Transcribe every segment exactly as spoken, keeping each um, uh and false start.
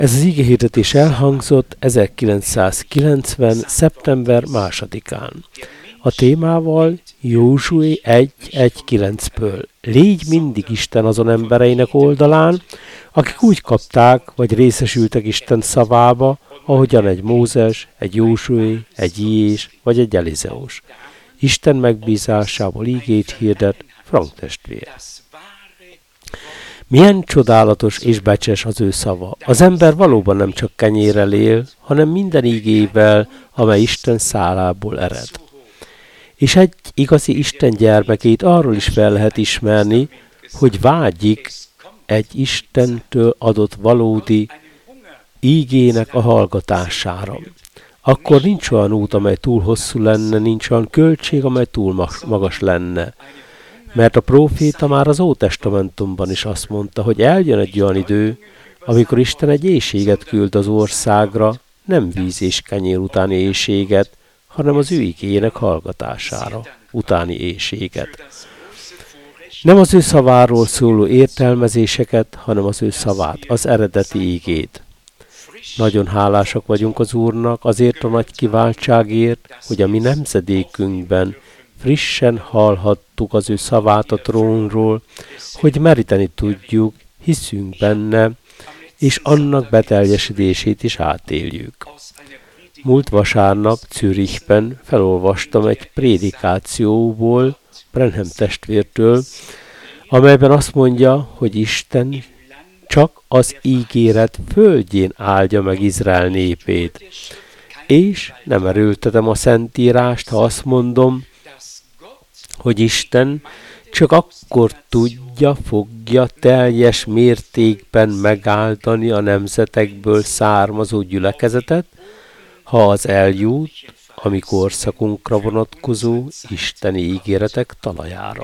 Ez az igehirdetés elhangzott ezerkilencszázkilencven. szeptember másodikán. A témával Józsué egy egy kilencből. Légy mindig Isten azon embereinek oldalán, akik úgy kapták, vagy részesültek Isten szavába, ahogyan egy Mózes, egy Józsué, egy Jés, vagy egy Elizeus. Isten megbízásából ígét hirdet Frank testvér. Milyen csodálatos és becses az ő szava. Az ember valóban nem csak kenyérrel él, hanem minden ígével, amely Isten szálából ered. És egy igazi Isten gyermekét arról is fel lehet ismerni, hogy vágyik egy Istentől adott valódi ígének a hallgatására. Akkor nincs olyan út, amely túl hosszú lenne, nincs olyan költség, amely túl magas lenne. Mert a próféta már az Ótestamentumban is azt mondta, hogy eljön egy olyan idő, amikor Isten egy éhséget küld az országra, nem víz és kenyér utáni éhséget, hanem az ő igéjének hallgatására utáni éhséget. Nem az ő szaváról szóló értelmezéseket, hanem az ő szavát, az eredeti ígét. Nagyon hálásak vagyunk az Úrnak azért a nagy kiváltságért, hogy a mi nemzedékünkben frissen hallhattuk az ő szavát a trónról, hogy meríteni tudjuk, hiszünk benne, és annak beteljesedését is átéljük. Múlt vasárnap Zürichben felolvastam egy prédikációból Branham testvértől, amelyben azt mondja, hogy Isten csak az ígéret földjén áldja meg Izrael népét. És nem erőltetem a Szentírást, ha azt mondom, hogy Isten csak akkor tudja, fogja teljes mértékben megáldani a nemzetekből származó gyülekezetet, ha az eljut a mi korszakunkra vonatkozó isteni ígéretek talajára.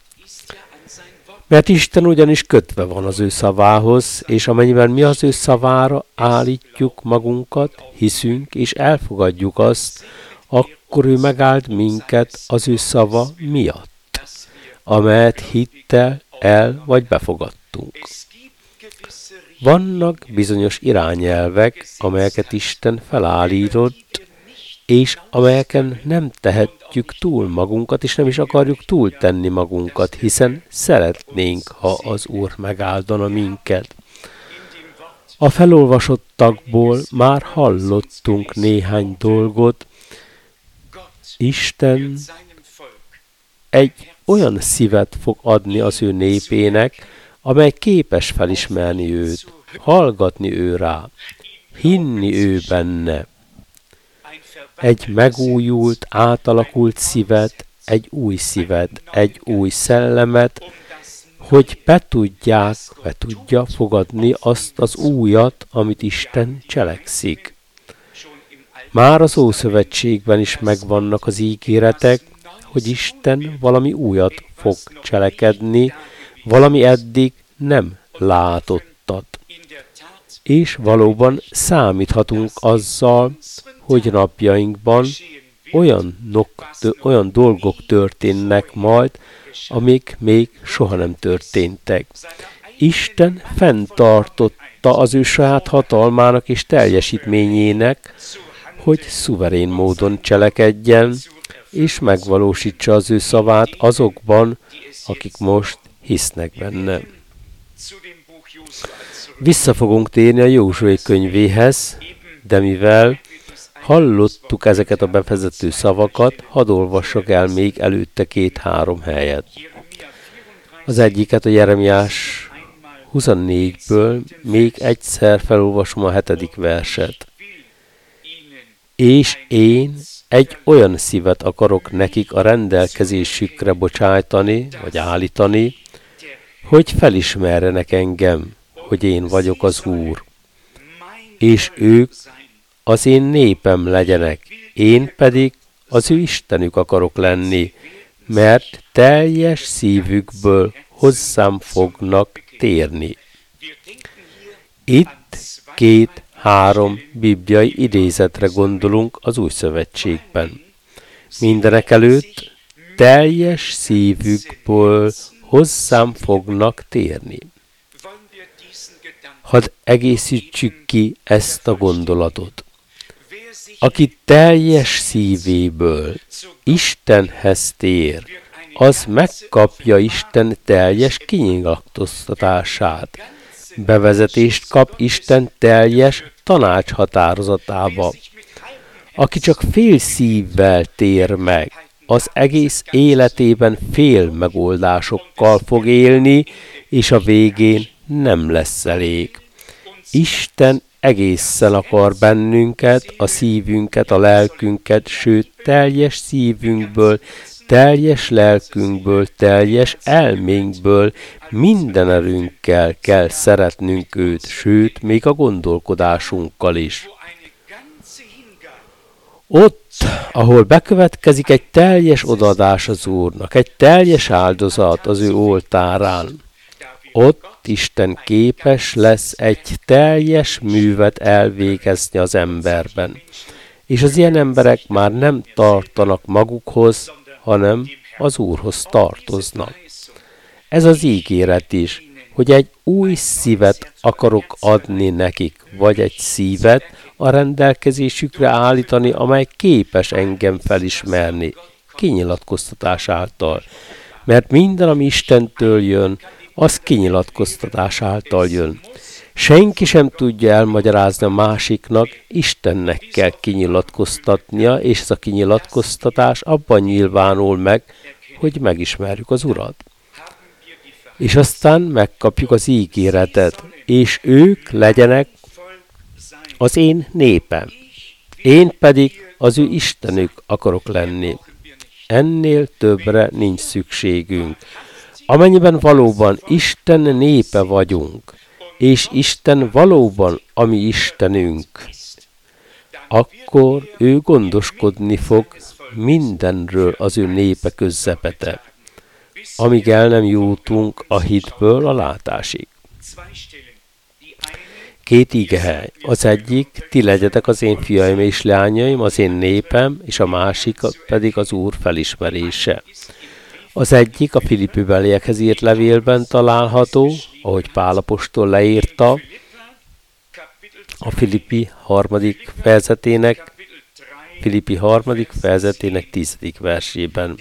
Mert Isten ugyanis kötve van az ő szavához, és amennyiben mi az ő szavára állítjuk magunkat, hiszünk és elfogadjuk azt, akkor ő megáld minket az ő szava miatt, amelyet hittel el vagy befogadtunk. Vannak bizonyos irányelvek, amelyeket Isten felállított, és amelyeken nem tehetjük túl magunkat, és nem is akarjuk túltenni magunkat, hiszen szeretnénk, ha az Úr megáldana minket. A felolvasottakból már hallottunk néhány dolgot. Isten egy olyan szívet fog adni az ő népének, amely képes felismerni őt, hallgatni ő rá, hinni ő benne. Egy megújult, átalakult szívet, egy új szívet, egy új szellemet, hogy be tudják, be tudja fogadni azt az újat, amit Isten cselekszik. Már az Ószövetségben is megvannak az ígéretek, hogy Isten valami újat fog cselekedni, valami eddig nem látottat. És valóban számíthatunk azzal, hogy napjainkban olyan, nok, olyan dolgok történnek majd, amik még soha nem történtek. Isten fenntartotta az ő saját hatalmának és teljesítményének, hogy szuverén módon cselekedjen, és megvalósítsa az ő szavát azokban, akik most hisznek benne. Vissza fogunk térni a Józsué könyvéhez, de mivel hallottuk ezeket a bevezető szavakat, hadd olvassak el még előtte két-három helyet. Az egyiket a Jeremiás huszonnégyből még egyszer felolvasom a hetedik verset. És én egy olyan szívet akarok nekik a rendelkezésükre bocsájtani, vagy állítani, hogy felismerjenek engem, hogy én vagyok az Úr. És ők az én népem legyenek, én pedig az ő Istenük akarok lenni, mert teljes szívükből hozzám fognak térni. Itt két-három bibliai idézetre gondolunk az Új Szövetségben. Mindenekelőtt teljes szívükből hozzám fognak térni. Hadd egészítsük ki ezt a gondolatot. Aki teljes szívéből Istenhez tér, az megkapja Isten teljes kinyilatkoztatását. Bevezetést kap Isten teljes tanácshatározatába. Aki csak fél szívvel tér meg, az egész életében fél megoldásokkal fog élni, és a végén nem lesz elég. Isten egészen akar bennünket, a szívünket, a lelkünket, sőt, teljes szívünkből, teljes lelkünkből, teljes elménkből, minden erőnkkel kell szeretnünk őt, sőt, még a gondolkodásunkkal is. Ott, ahol bekövetkezik egy teljes odaadás az Úrnak, egy teljes áldozat az ő oltárán, ott Isten képes lesz egy teljes művet elvégezni az emberben. És az ilyen emberek már nem tartanak magukhoz, hanem az Úrhoz tartoznak. Ez az ígéret is, hogy egy új szívet akarok adni nekik, vagy egy szívet a rendelkezésükre állítani, amely képes engem felismerni, kinyilatkoztatás által. Mert minden, ami Istentől jön, az kinyilatkoztatás által jön. Senki sem tudja elmagyarázni a másiknak, Istennek kell kinyilatkoztatnia, és ez a kinyilatkoztatás abban nyilvánul meg, hogy megismerjük az Urat. És aztán megkapjuk az ígéretet, és ők legyenek az én népem. Én pedig az ő Istenük akarok lenni. Ennél többre nincs szükségünk. Amennyiben valóban Isten népe vagyunk, és Isten valóban a mi Istenünk, akkor ő gondoskodni fog mindenről az ő népe közepete, amíg el nem jutunk a hitből a látásig. Két igehely. Az egyik, ti legyetek az én fiaim és leányaim, az én népem, és a másik pedig az Úr felismerése. Az egyik a Filippi-beliekhez írt levélben található, ahogy Pál apostol leírta, a Filippi harmadik fejezetének, Filippi harmadik fejezetének tizedik versében.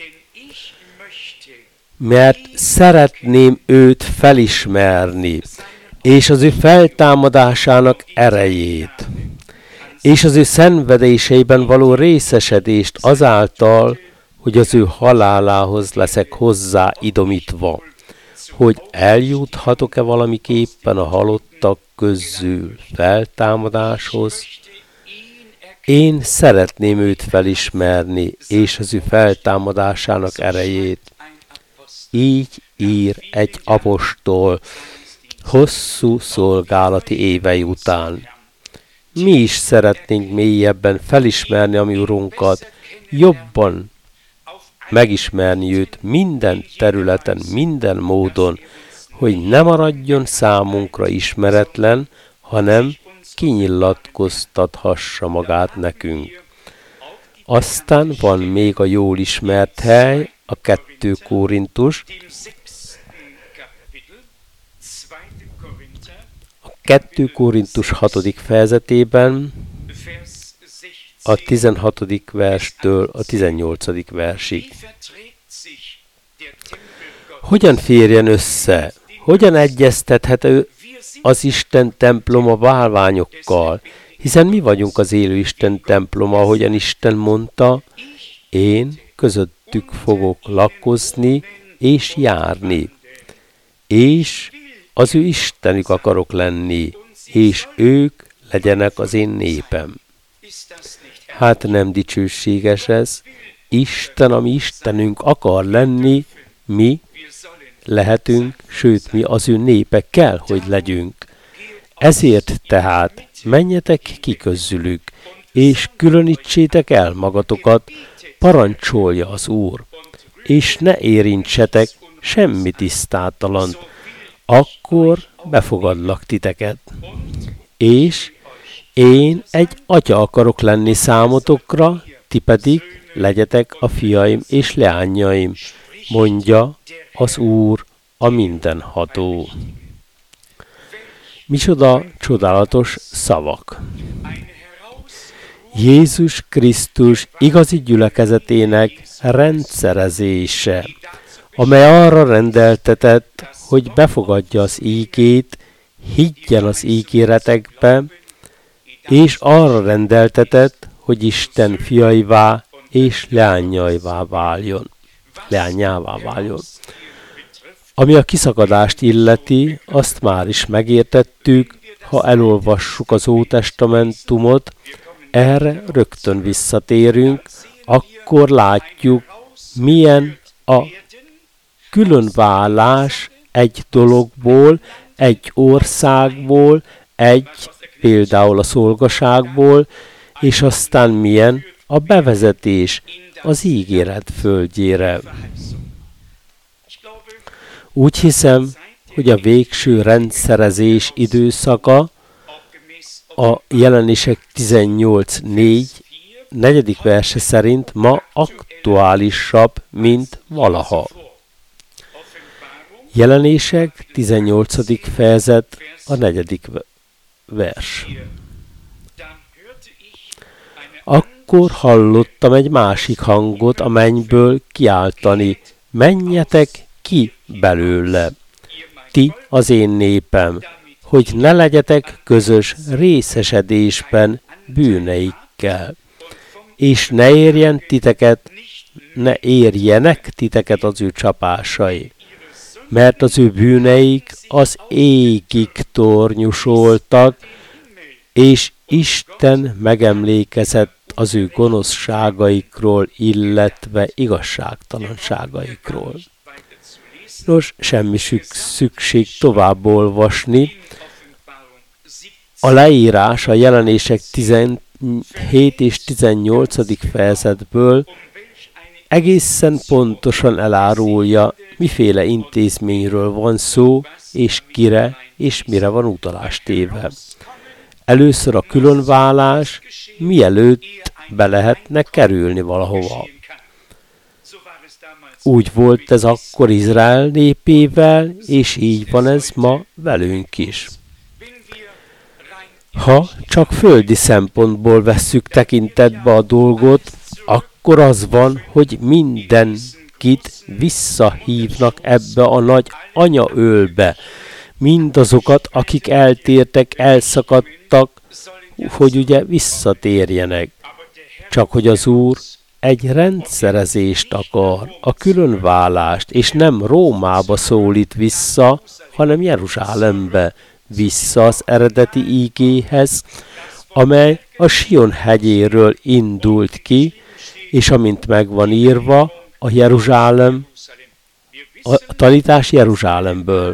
Mert szeretném őt felismerni, és az ő feltámadásának erejét, és az ő szenvedéseiben való részesedést azáltal, hogy az ő halálához leszek hozzá idomítva, hogy eljuthatok-e valamiképpen a halottak közül feltámadáshoz. Én szeretném őt felismerni, és az ő feltámadásának erejét. Így ír egy apostol hosszú szolgálati évei után. Mi is szeretnénk mélyebben felismerni a mi Urunkat, jobban megismerni őt minden területen, minden módon, hogy ne maradjon számunkra ismeretlen, hanem kinyilatkoztathassa magát nekünk. Aztán van még a jól ismert hely, a kettő Korintus, a kettő Korintus hatodik fejezetében, a tizenhatodik verstől a tizennyolcadik versig. Hogyan férjen össze? Hogyan egyeztethető az Isten temploma bálványokkal? Hiszen mi vagyunk az élő Isten temploma, ahogyan Isten mondta, én közöttük fogok lakozni és járni, és az ő Istenük akarok lenni, és ők legyenek az én népem. Hát nem dicsőséges ez? Isten, ami Istenünk akar lenni, mi lehetünk, sőt, mi az ő népe kell, hogy legyünk. Ezért tehát menjetek ki közülük, és különítsétek el magatokat, parancsolja az Úr, és ne érintsetek semmi tisztátalant, akkor befogadlak titeket. És én egy atya akarok lenni számotokra, ti pedig legyetek a fiaim és leányaim, mondja az Úr, a mindenható. Micsoda csodálatos szavak! Jézus Krisztus igazi gyülekezetének rendszerezése, amely arra rendeltetett, hogy befogadja az ígét, higgyen az ígéretekbe, és arra rendeltetett, hogy Isten fiaivá és leányaivá váljon. Leányává váljon. Ami a kiszakadást illeti, azt már is megértettük, ha elolvassuk az Ótestamentumot, erre rögtön visszatérünk, akkor látjuk, milyen a különválás egy dologból, egy országból, egy például a szolgaságból, és aztán milyen a bevezetés az ígéret földjére. Úgy hiszem, hogy a végső rendszerezés időszaka a Jelenések tizennyolc négy negyedik verse szerint ma aktuálisabb, mint valaha. Jelenések tizennyolcadik fejezet a negyedik vers. Akkor hallottam egy másik hangot a mennyből kiáltani, menjetek ki belőle, ti az én népem, hogy ne legyetek közös részesedésben bűneikkel, és ne érjen titeket, ne érjenek titeket az ő csapásai, mert az ő bűneik az égig tornyosultak, és Isten megemlékezett az ő gonoszságaikról, illetve igazságtalanságaikról. Nos, semmi szükség tovább olvasni. A leírás a Jelenések tizenhét és tizennyolcadik fejezetből egészen pontosan elárulja, miféle intézményről van szó, és kire és mire van utalás téve. Először a különválás, mielőtt be lehetne kerülni valahova. Úgy volt ez akkor Izrael népével, és így van ez ma velünk is. Ha csak földi szempontból vesszük tekintetbe a dolgot, akkor az van, hogy mindenkit visszahívnak ebbe a nagy anyaölbe. Mindazokat, akik eltértek, elszakadtak, hogy ugye visszatérjenek. Csak hogy az Úr egy rendszerezést akar, a különválást, és nem Rómába szólít vissza, hanem Jeruzsálembe, vissza az eredeti ígéhez, amely a Sion hegyéről indult ki, és amint megvan írva, a Jeruzsálem, a tanítás Jeruzsálemből.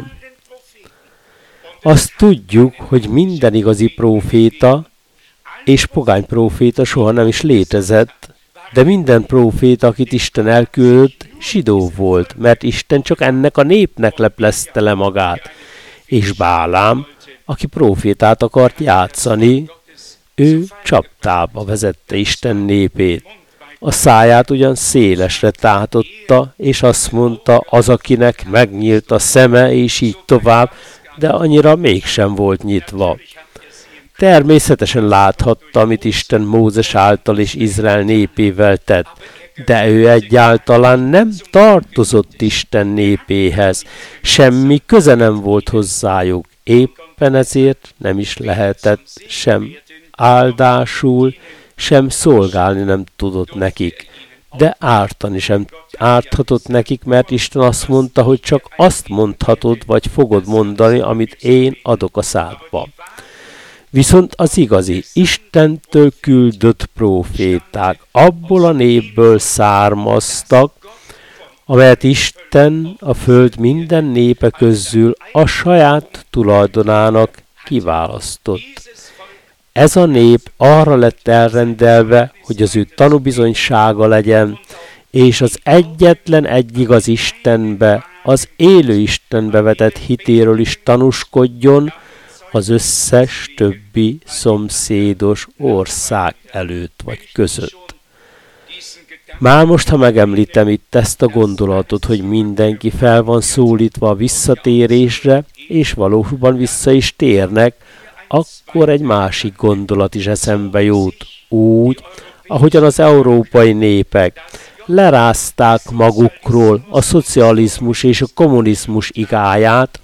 Azt tudjuk, hogy minden igazi próféta és pogány próféta soha nem is létezett, de minden próféta, akit Isten elküldött, zsidó volt, mert Isten csak ennek a népnek leplezte le magát. És Bálám, aki prófétát akart játszani, ő csapdába vezette Isten népét. A száját ugyan szélesre tátotta, és azt mondta, az, akinek megnyílt a szeme, és így tovább, de annyira mégsem volt nyitva. Természetesen láthatta, amit Isten Mózes által és Izrael népével tett, de ő egyáltalán nem tartozott Isten népéhez, semmi köze nem volt hozzájuk, éppen ezért nem is lehetett sem áldásul, sem szolgálni nem tudott nekik, de ártani sem árthatott nekik, mert Isten azt mondta, hogy csak azt mondhatod, vagy fogod mondani, amit én adok a szádba. Viszont az igazi, Istentől küldött próféták abból a népből származtak, amelyet Isten a föld minden népe közül a saját tulajdonának kiválasztott. Ez a nép arra lett elrendelve, hogy az ő tanúbizonysága legyen, és az egyetlen egy igaz Istenbe, az élő Istenbe vetett hitéről is tanúskodjon az összes többi szomszédos ország előtt vagy között. Már most, ha megemlítem itt ezt a gondolatot, hogy mindenki fel van szólítva a visszatérésre, és valóban vissza is térnek, akkor egy másik gondolat is eszembe jut. Úgy, ahogyan az európai népek lerázták magukról a szocializmus és a kommunizmus igáját,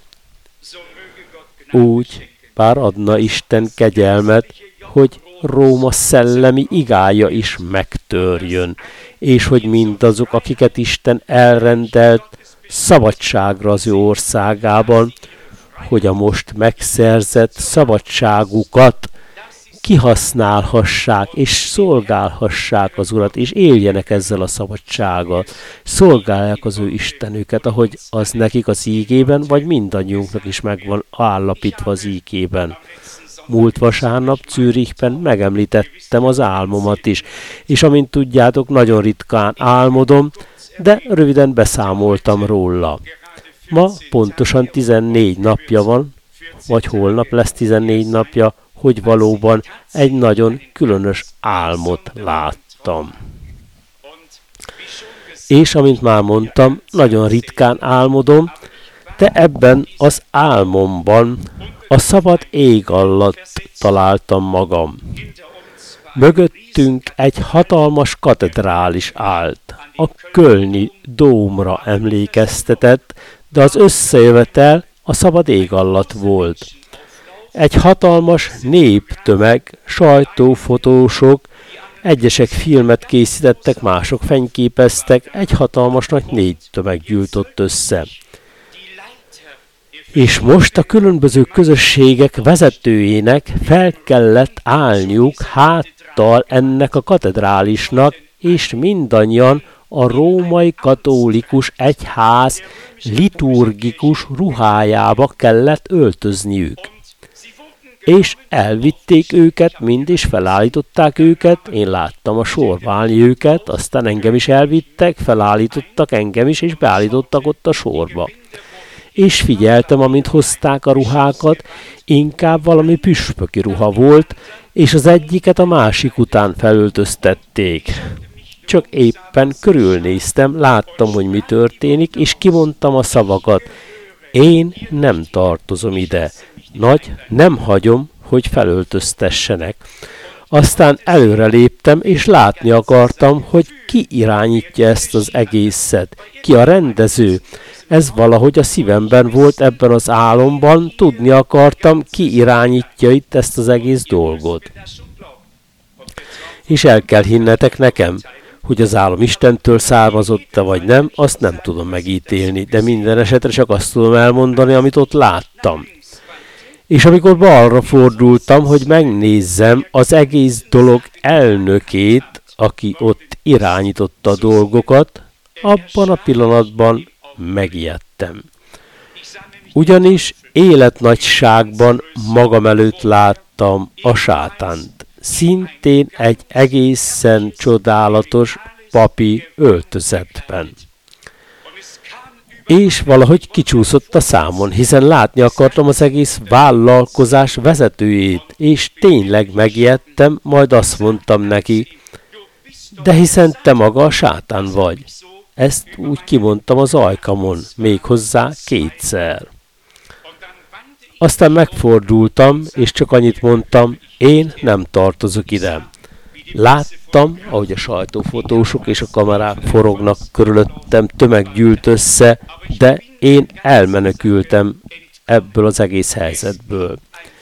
úgy, bár adna Isten kegyelmet, hogy Róma szellemi igája is megtörjön, és hogy mindazok, akiket Isten elrendelt szabadságra az ő országában, hogy a most megszerzett szabadságukat kihasználhassák, és szolgálhassák az Urat, és éljenek ezzel a szabadsággal. Szolgálják az ő Istenüket, ahogy az nekik az ígében, vagy mindannyiunknak is meg van állapítva az ígében. Múlt vasárnap Zürichben megemlítettem az álmomat is, és amint tudjátok, nagyon ritkán álmodom, de röviden beszámoltam róla. Ma pontosan tizennégy napja van, vagy holnap lesz tizennégy napja, hogy valóban egy nagyon különös álmot láttam. És amint már mondtam, nagyon ritkán álmodom, de ebben az álmomban a szabad ég alatt találtam magam. Mögöttünk egy hatalmas katedrális állt. A kölni dómra emlékeztetett, de az összejövetel a szabad ég alatt volt. Egy hatalmas néptömeg, sajtófotósok, egyesek filmet készítettek, mások fényképeztek, egy hatalmas nagy néptömeg gyűlt ott össze. És most a különböző közösségek vezetőjének fel kellett állniuk háttal ennek a katedrálisnak, és mindannyian a római katolikus egyház liturgikus ruhájába kellett öltözniük. És elvitték őket, mind is felállították őket, én láttam a sorba állni őket, aztán engem is elvittek, felállítottak engem is, és beállítottak ott a sorba. És figyeltem, amint hozták a ruhákat, inkább valami püspöki ruha volt, és az egyiket a másik után felöltöztették. Csak éppen körülnéztem, láttam, hogy mi történik, és kimondtam a szavakat. Én nem tartozom ide. Nagy, nem hagyom, hogy felöltöztessenek. Aztán előre léptem, és látni akartam, hogy ki irányítja ezt az egészet. Ki a rendező. Ez valahogy a szívemben volt ebben az álomban, tudni akartam, ki irányítja itt ezt az egész dolgot. És el kell hinnetek nekem, hogy az álom Istentől származott-e vagy nem, azt nem tudom megítélni, de minden esetre csak azt tudom elmondani, amit ott láttam. És amikor balra fordultam, hogy megnézzem az egész dolog elnökét, aki ott irányította a dolgokat, abban a pillanatban megijedtem. Ugyanis életnagyságban magam előtt láttam a sátánt. Szintén egy egészen csodálatos papi öltözetben. És valahogy kicsúszott a számon, hiszen látni akartam az egész vállalkozás vezetőjét, és tényleg megijedtem, majd azt mondtam neki, de hiszen te maga a sátán vagy. Ezt úgy kimondtam az ajkamon, méghozzá kétszer. Aztán megfordultam, és csak annyit mondtam, én nem tartozok ide. Láttam, ahogy a sajtófotósok és a kamerák forognak körülöttem, tömeg gyűlt össze, de én elmenekültem ebből az egész helyzetből.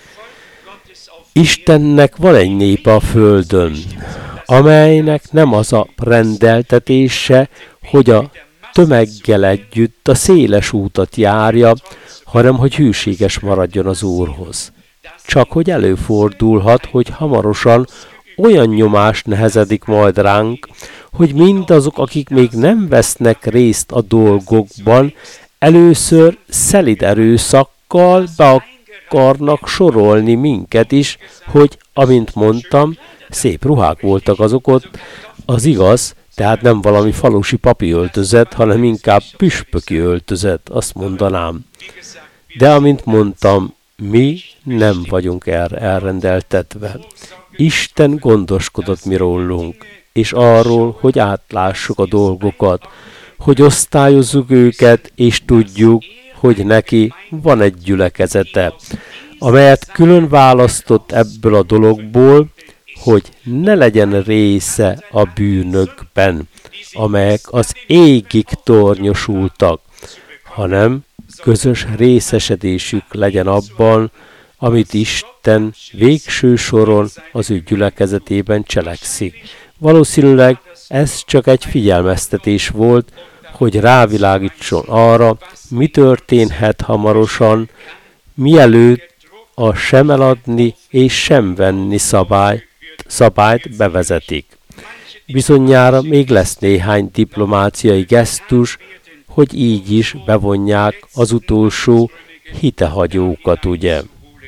Istennek van egy népe a földön, amelynek nem az a rendeltetése, hogy a tömeggel együtt a széles útat járja, hanem hogy hűséges maradjon az Úrhoz. Csak hogy előfordulhat, hogy hamarosan olyan nyomás nehezedik majd ránk, hogy mindazok, akik még nem vesznek részt a dolgokban, először szelíd erőszakkal be akarnak sorolni minket is, hogy, amint mondtam, szép ruhák voltak azok ott, az igaz, tehát nem valami falusi papi öltözet, hanem inkább püspöki öltözet, azt mondanám. De amint mondtam, mi nem vagyunk erre elrendeltetve. Isten gondoskodott mi rólunk. és arról, hogy átlássuk a dolgokat, hogy osztályozzuk őket, és tudjuk, hogy neki van egy gyülekezete, amelyet külön választott ebből a dologból, hogy ne legyen része a bűnökben, amelyek az égig tornyosultak, hanem közös részesedésük legyen abban, amit Isten végső soron az ő gyülekezetében cselekszik. Valószínűleg ez csak egy figyelmeztetés volt, hogy rávilágítson arra, mi történhet hamarosan, mielőtt a sem eladni és sem venni szabály, szabályt bevezetik. Bizonyára még lesz néhány diplomáciai gesztus, hogy így is bevonják az utolsó hitehagyókat, ugye?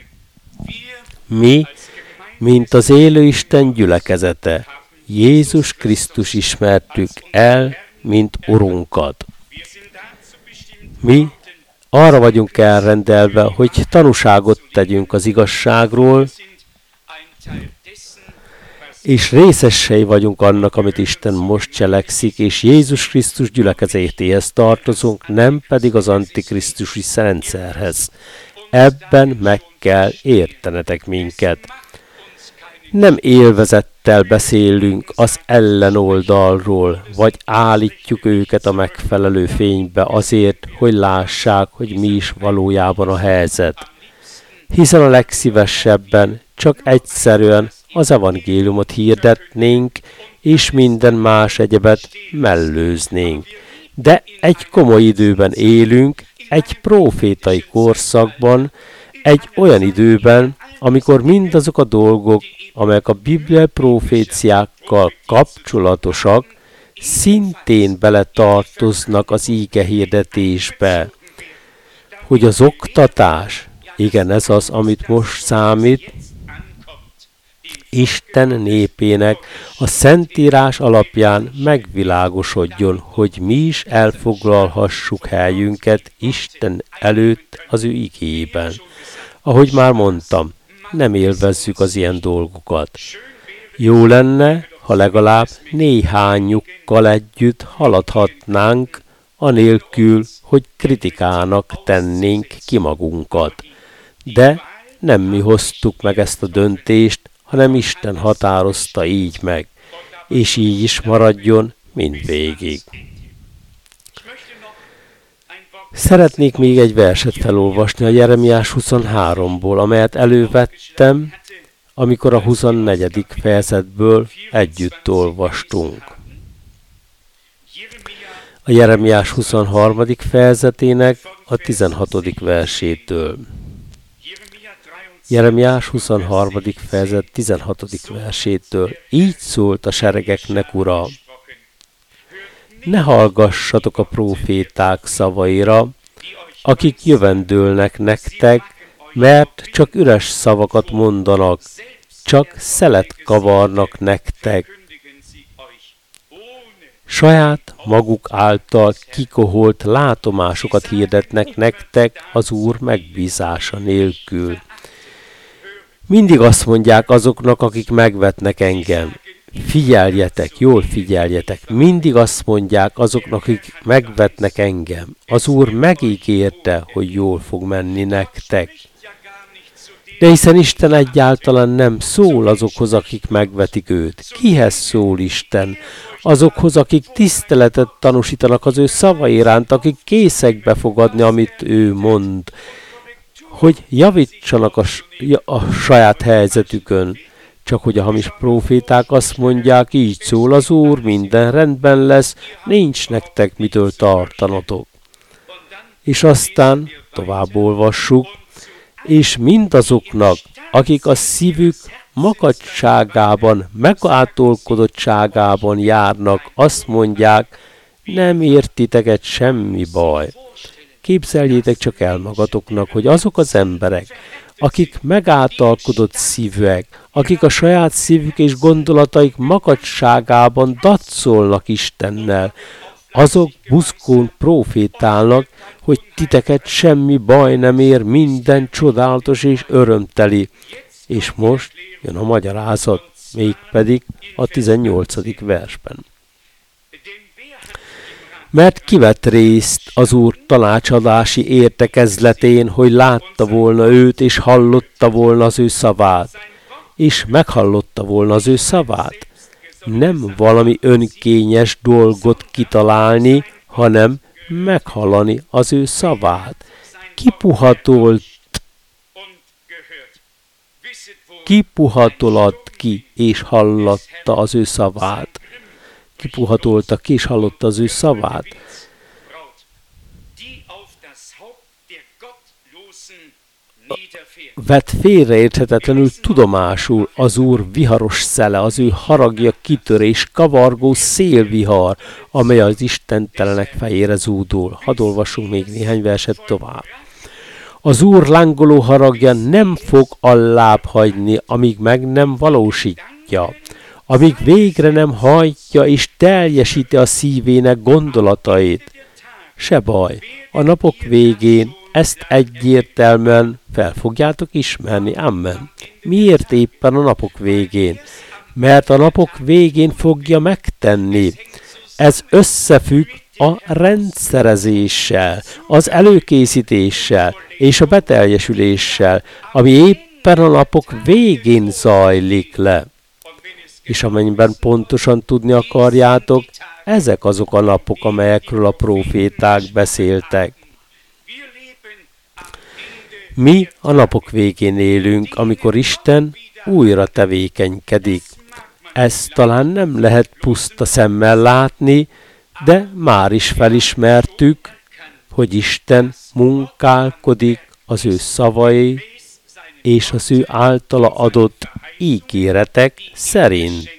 Mi, mint az élő Isten gyülekezete, Jézus Krisztus ismertük el, mint Urunkat. Mi arra vagyunk elrendelve, hogy tanúságot tegyünk az igazságról, és részessei vagyunk annak, amit Isten most cselekszik, és Jézus Krisztus gyülekezetéhez tartozunk, nem pedig az antikrisztusi rendszerhez. Ebben meg kell értenetek minket. Nem élvezettel beszélünk az ellenoldalról, vagy állítjuk őket a megfelelő fénybe azért, hogy lássák, hogy mi is valójában a helyzet. Hiszen a legszívesebben csak egyszerűen az evangéliumot hirdetnénk, és minden más egyebet mellőznénk. De egy komoly időben élünk, egy prófétai korszakban, egy olyan időben, amikor mindazok a dolgok, amelyek a bibliai proféciákkal kapcsolatosak, szintén beletartoznak az íge hirdetésbe. Hogy az oktatás, igen, ez az, amit most számít, Isten népének a Szentírás alapján megvilágosodjon, hogy mi is elfoglalhassuk helyünket Isten előtt az ő igében. Ahogy már mondtam, nem élvezzük az ilyen dolgokat. Jó lenne, ha legalább néhányukkal együtt haladhatnánk, anélkül, hogy kritikának tennénk ki magunkat. De nem mi hoztuk meg ezt a döntést, hanem Isten határozta így meg, és így is maradjon mindvégig. Szeretnék még egy verset felolvasni a Jeremiás huszonháromból, amelyet elővettem, amikor a huszonnegyedik fejezetből együtt olvastunk. A Jeremiás huszonharmadik fejezetének a tizenhatodik versétől. Jeremiás huszonharmadik fejezet tizenhatodik versétől. Így szólt a seregeknek Ura: ne hallgassatok a próféták szavaira, akik jövendőlnek nektek, mert csak üres szavakat mondanak, csak szelet kavarnak nektek. Saját maguk által kikoholt látomásokat hirdetnek nektek az Úr megbízása nélkül. Mindig azt mondják azoknak, akik megvetnek engem. Figyeljetek, jól figyeljetek. Mindig azt mondják azoknak, akik megvetnek engem. Az Úr megígérte, hogy jól fog menni nektek. De hiszen Isten egyáltalán nem szól azokhoz, akik megvetik őt. Kihez szól Isten? Azokhoz, akik tiszteletet tanúsítanak az ő szava iránt, akik készek befogadni, amit ő mond, hogy javítsanak a, a saját helyzetükön. Csak hogy a hamis próféták azt mondják, így szól az Úr, minden rendben lesz, nincs nektek mitől tartanatok. És aztán tovább olvassuk, és mindazoknak, akik a szívük makacságában, megátolkodottságában járnak, azt mondják, nem értiteket semmi baj. Képzeljétek csak el magatoknak, hogy azok az emberek, akik megáltalkodott szívűek, akik a saját szívük és gondolataik makacságában daccolnak Istennel, azok buzgón profétálnak, hogy titeket semmi baj nem ér, minden csodálatos és örömteli. És most jön a magyarázat, mégpedig a tizennyolcadik versben. Mert kivett részt az Úr tanácsadási értekezletén, hogy látta volna őt, és hallotta volna az ő szavát, és meghallotta volna az ő szavát. Nem valami önkényes dolgot kitalálni, hanem meghallani az ő szavát. Kipuhatolt, kipuhatolt ki, és hallatta az ő szavát. Kipuhatolta ki, és hallotta az ő szavát. Vett félreérthetetlenül tudomásul az Úr viharos szele, az ő haragja kitörés, kavargó szélvihar, amely az istentelenek fejére zúdul. Hadd olvassunk még néhány verset tovább. Az Úr lángoló haragja nem fog allább hagyni, amíg meg nem valósítja, amíg végre nem hajtja és teljesíti a szívének gondolatait. Se baj, a napok végén ezt egyértelműen fel fogjátok ismerni. Amen. Miért éppen a napok végén? Mert a napok végén fogja megtenni. Ez összefügg a rendszerezéssel, az előkészítéssel és a beteljesüléssel, ami éppen a napok végén zajlik le. És amennyiben pontosan tudni akarjátok, ezek azok a napok, amelyekről a próféták beszéltek. Mi a napok végén élünk, amikor Isten újra tevékenykedik. Ezt talán nem lehet puszta szemmel látni, de már is felismertük, hogy Isten munkálkodik az ő szavai és az ő általa adott ígéretek szerint.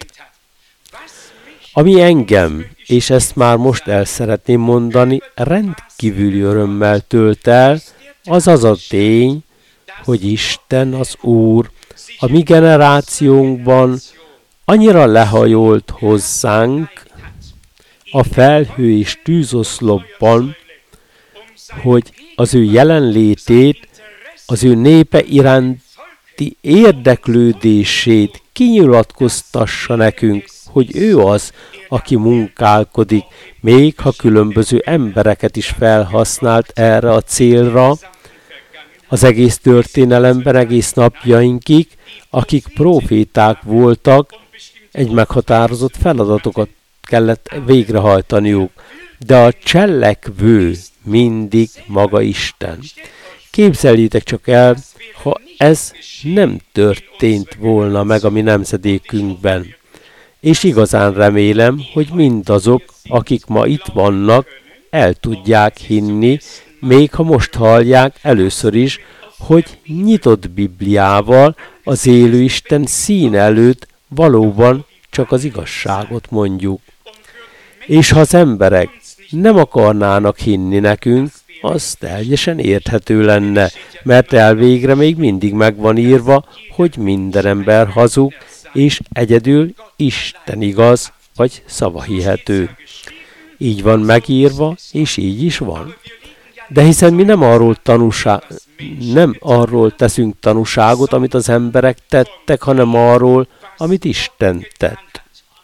Ami engem, és ezt már most el szeretném mondani, rendkívüli örömmel tölt el, az az a tény, hogy Isten, az Úr, a mi generációnkban annyira lehajolt hozzánk a felhő és tűzoszlopban, hogy az ő jelenlétét, az ő népe iránti érdeklődését kinyilatkoztassa nekünk, hogy ő az, aki munkálkodik, még ha különböző embereket is felhasznált erre a célra, az egész történelemben, egész napjainkig, akik próféták voltak, egy meghatározott feladatokat kellett végrehajtaniuk, de a cselekvő mindig maga Isten. Képzeljétek csak el, ha ez nem történt volna meg a mi nemzedékünkben. És igazán remélem, hogy mindazok, akik ma itt vannak, el tudják hinni, még ha most hallják először is, hogy nyitott Bibliával az élő Isten szín előtt valóban csak az igazságot mondjuk. És ha az emberek nem akarnának hinni nekünk, az teljesen érthető lenne, mert elvégre még mindig megvan írva, hogy minden ember hazug, és egyedül Isten igaz, vagy szavahihető. Így van megírva, és így is van. De hiszen mi nem arról, tanúsá... nem arról teszünk tanúságot, amit az emberek tettek, hanem arról, amit Isten tett.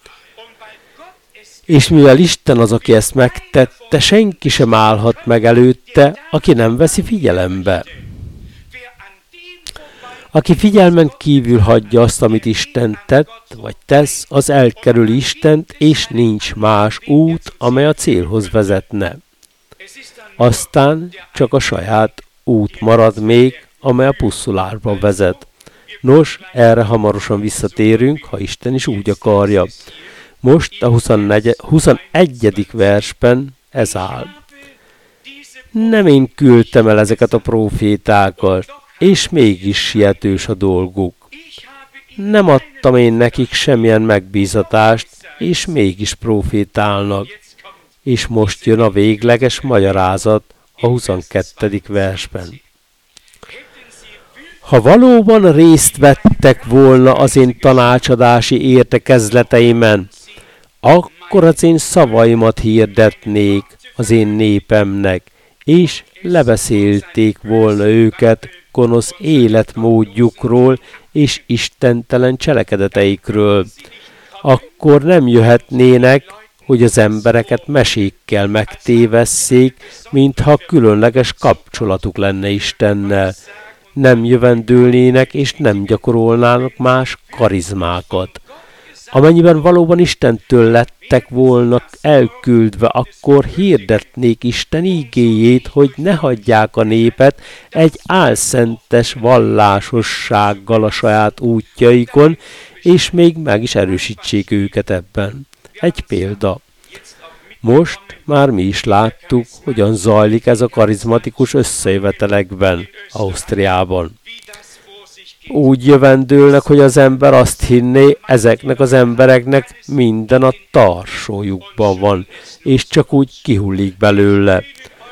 És mivel Isten az, aki ezt megtette, senki sem állhat meg előtte, aki nem veszi figyelembe. Aki figyelmen kívül hagyja azt, amit Isten tett, vagy tesz, az elkerüli Istent, és nincs más út, amely a célhoz vezetne. Aztán csak a saját út marad még, amely a pusztulásba vezet. Nos, erre hamarosan visszatérünk, ha Isten is úgy akarja. Most a huszonegyedik versben ez áll. Nem én küldtem el ezeket a prófétákat, és mégis sietős a dolguk. Nem adtam én nekik semmilyen megbízatást, és mégis prófétálnak. És most jön a végleges magyarázat a huszonkettedik versben. Ha valóban részt vettek volna az én tanácsadási értekezleteimen, akkor az én szavaimat hirdetnék az én népemnek, és lebeszélték volna őket gonosz életmódjukról és istentelen cselekedeteikről. Akkor nem jöhetnének, hogy az embereket mesékkel megtévesszék, mintha különleges kapcsolatuk lenne Istennel. Nem jövendőlnének és nem gyakorolnának más karizmákat. Amennyiben valóban Istentől lettek volna elküldve, akkor hirdetnék Isten ígéjét, hogy ne hagyják a népet egy álszentes vallásossággal a saját útjaikon, és még meg is erősítsék őket ebben. Egy példa. Most már mi is láttuk, hogyan zajlik ez a karizmatikus összejövetelekben, Ausztriában. Úgy jövendőlnek, hogy az ember azt hinné, ezeknek az embereknek minden a tarsójukban van, és csak úgy kihullik belőle.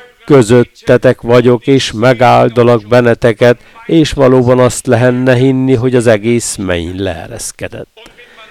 Közöttetek vagyok, és megáldalak benneteket, és valóban azt lehenne hinni, hogy az egész menny leereszkedett.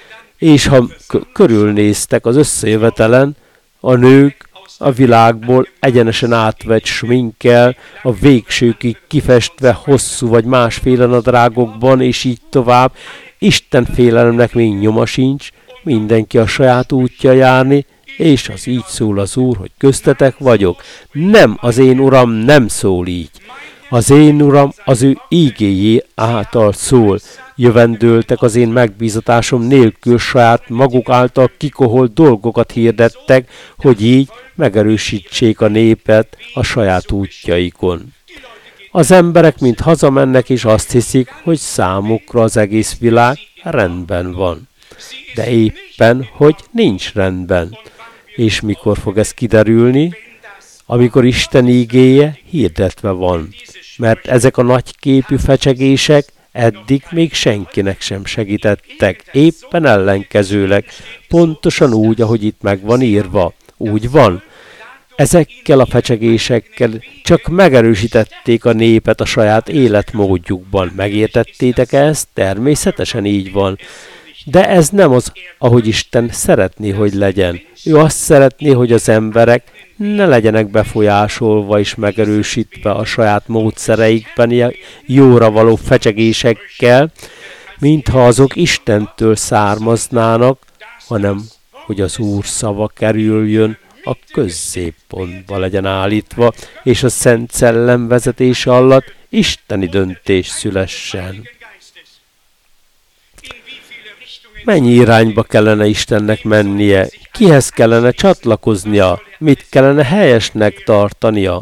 És ha k- körülnéztek az összejövetelen, a nők a világból egyenesen átvett sminkkel, a végsőkig kifestve hosszú vagy másféle nadrágokban, és így tovább, Isten félelemnek még nyoma sincs, mindenki a saját útja járni, és az így szól az Úr, hogy köztetek vagyok. Nem, az én Uram nem szól így. Az én Uram az ő ígéjé által szól. Jövendőltek az én megbízatásom nélkül, saját maguk által kikoholt dolgokat hirdettek, hogy így megerősítsék a népet a saját útjaikon. Az emberek mind hazamennek, és azt hiszik, hogy számukra az egész világ rendben van. De éppen, hogy nincs rendben. És mikor fog ez kiderülni? Amikor Isten ígéje hirdetve van. Mert ezek a nagyképű fecsegések eddig még senkinek sem segítettek, éppen ellenkezőleg, pontosan úgy, ahogy itt meg van írva. Úgy van. Ezekkel a fecsegésekkel csak megerősítették a népet a saját életmódjukban. Megértettétek ezt? Természetesen így van. De ez nem az, ahogy Isten szeretné, hogy legyen. Ő azt szeretné, hogy az emberek ne legyenek befolyásolva és megerősítve a saját módszereikben jóra való fecsegésekkel, mintha azok Istentől származnának, hanem hogy az Úr szava kerüljön a középpontba legyen állítva, és a Szent Szellem vezetése alatt isteni döntés szülessen. Mennyi irányba kellene Istennek mennie? Kihez kellene csatlakoznia? Mit kellene helyesnek tartania?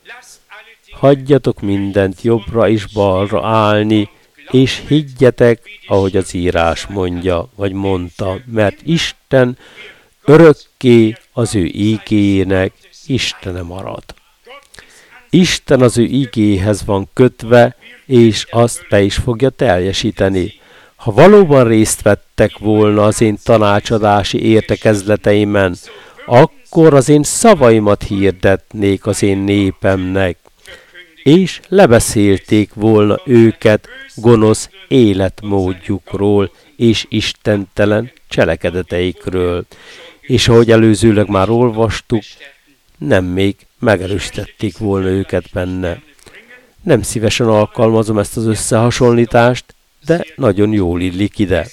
Hagyjatok mindent jobbra és balra állni, és higgyetek, ahogy az írás mondja, vagy mondta, mert Isten örökké az ő ígéjének Istene marad. Isten az ő ígéhez van kötve, és azt be is fogja teljesíteni. Ha valóban részt vettek volna az én tanácsadási értekezleteimen, akkor az én szavaimat hirdetnék az én népemnek, és lebeszélték volna őket gonosz életmódjukról és istentelen cselekedeteikről. És ahogy előzőleg már olvastuk, nem még megerősítették volna őket benne. Nem szívesen alkalmazom ezt az összehasonlítást, de nagyon jól illik ide.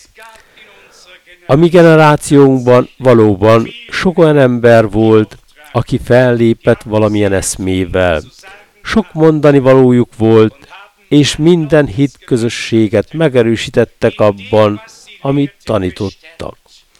A mi generációnkban valóban sok olyan ember volt, aki fellépett valamilyen eszmével. Sok mondani valójuk volt, és minden hitközösséget megerősítettek abban, amit tanítottak.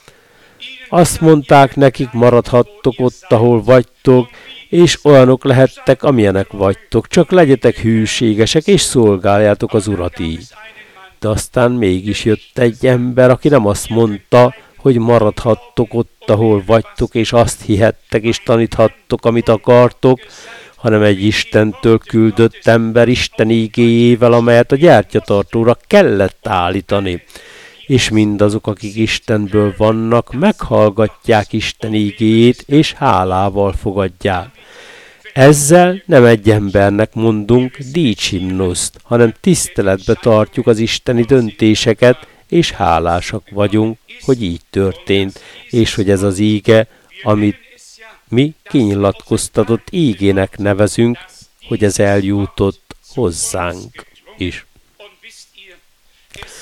Azt mondták nekik, maradhattok ott, ahol vagytok, és olyanok lehettek, amilyenek vagytok, csak legyetek hűségesek, és szolgáljátok az Urat így. De aztán mégis jött egy ember, aki nem azt mondta, hogy maradhattok ott, ahol vagytok, és azt hihettek, és taníthattok, amit akartok, hanem egy Istentől küldött ember Isten ígéjével, amelyet a gyertyatartóra kellett állítani. És mindazok, akik Istenből vannak, meghallgatják Isten ígéjét, és hálával fogadják. Ezzel nem egy embernek mondunk díjhimnuszt, hanem tiszteletbe tartjuk az isteni döntéseket, és hálásak vagyunk, hogy így történt, és hogy ez az íge, amit mi kinyilatkoztatott ígének nevezünk, hogy ez eljutott hozzánk is.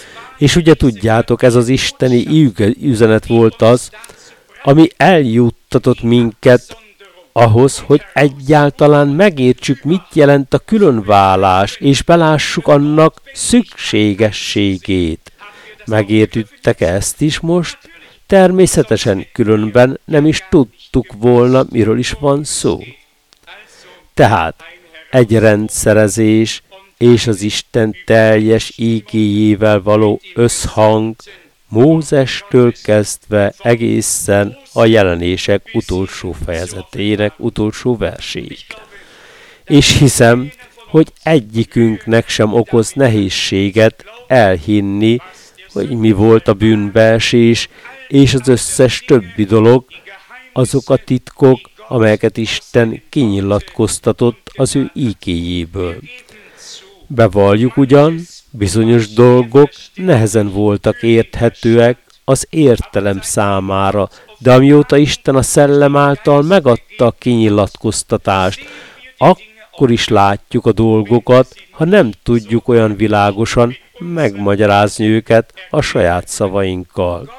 És ugye tudjátok, ez az isteni üzenet volt az, ami eljuttatott minket ahhoz, hogy egyáltalán megértsük, mit jelent a különválás, és belássuk annak szükségességét. Megértüttek ezt is most? Természetesen különben nem is tudtuk volna, miről is van szó. Tehát egy rendszerezés és az Isten teljes ígéjével való összhang Mózestől kezdve egészen a jelenések utolsó fejezetének utolsó verséig. És hiszem, hogy egyikünknek sem okoz nehézséget elhinni, hogy mi volt a bűnbeesés, és az összes többi dolog, azok a titkok, amelyeket Isten kinyilatkoztatott az ő ígéjéből. Bevalljuk ugyan, bizonyos dolgok nehezen voltak érthetőek az értelem számára, de amióta Isten a szellem által megadta a kinyilatkoztatást, akkor is látjuk a dolgokat, ha nem tudjuk olyan világosan megmagyarázni őket a saját szavainkkal.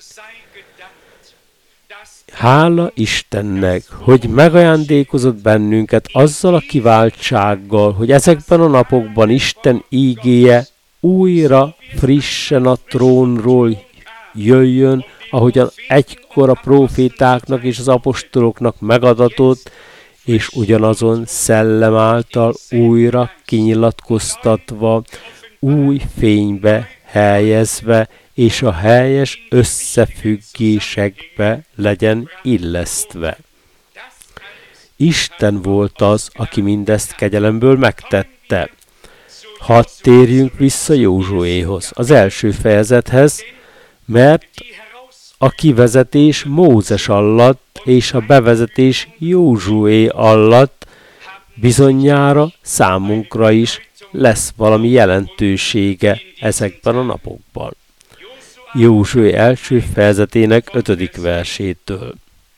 Hála Istennek, hogy megajándékozott bennünket azzal a kiváltsággal, hogy ezekben a napokban Isten ígéje újra frissen a trónról jöjjön, ahogyan egykor a prófétáknak és az apostoloknak megadatott, és ugyanazon szellem által újra kinyilatkoztatva, új fénybe helyezve, és a helyes összefüggésekbe legyen illesztve. Isten volt az, aki mindezt kegyelemből megtette. Hadd térjünk vissza Józsuéhoz, az első fejezethez, mert a kivezetés Mózes alatt és a bevezetés Józsué alatt bizonyára számunkra is lesz valami jelentősége ezekben a napokban. Józsué első fejezetének ötödik versétől.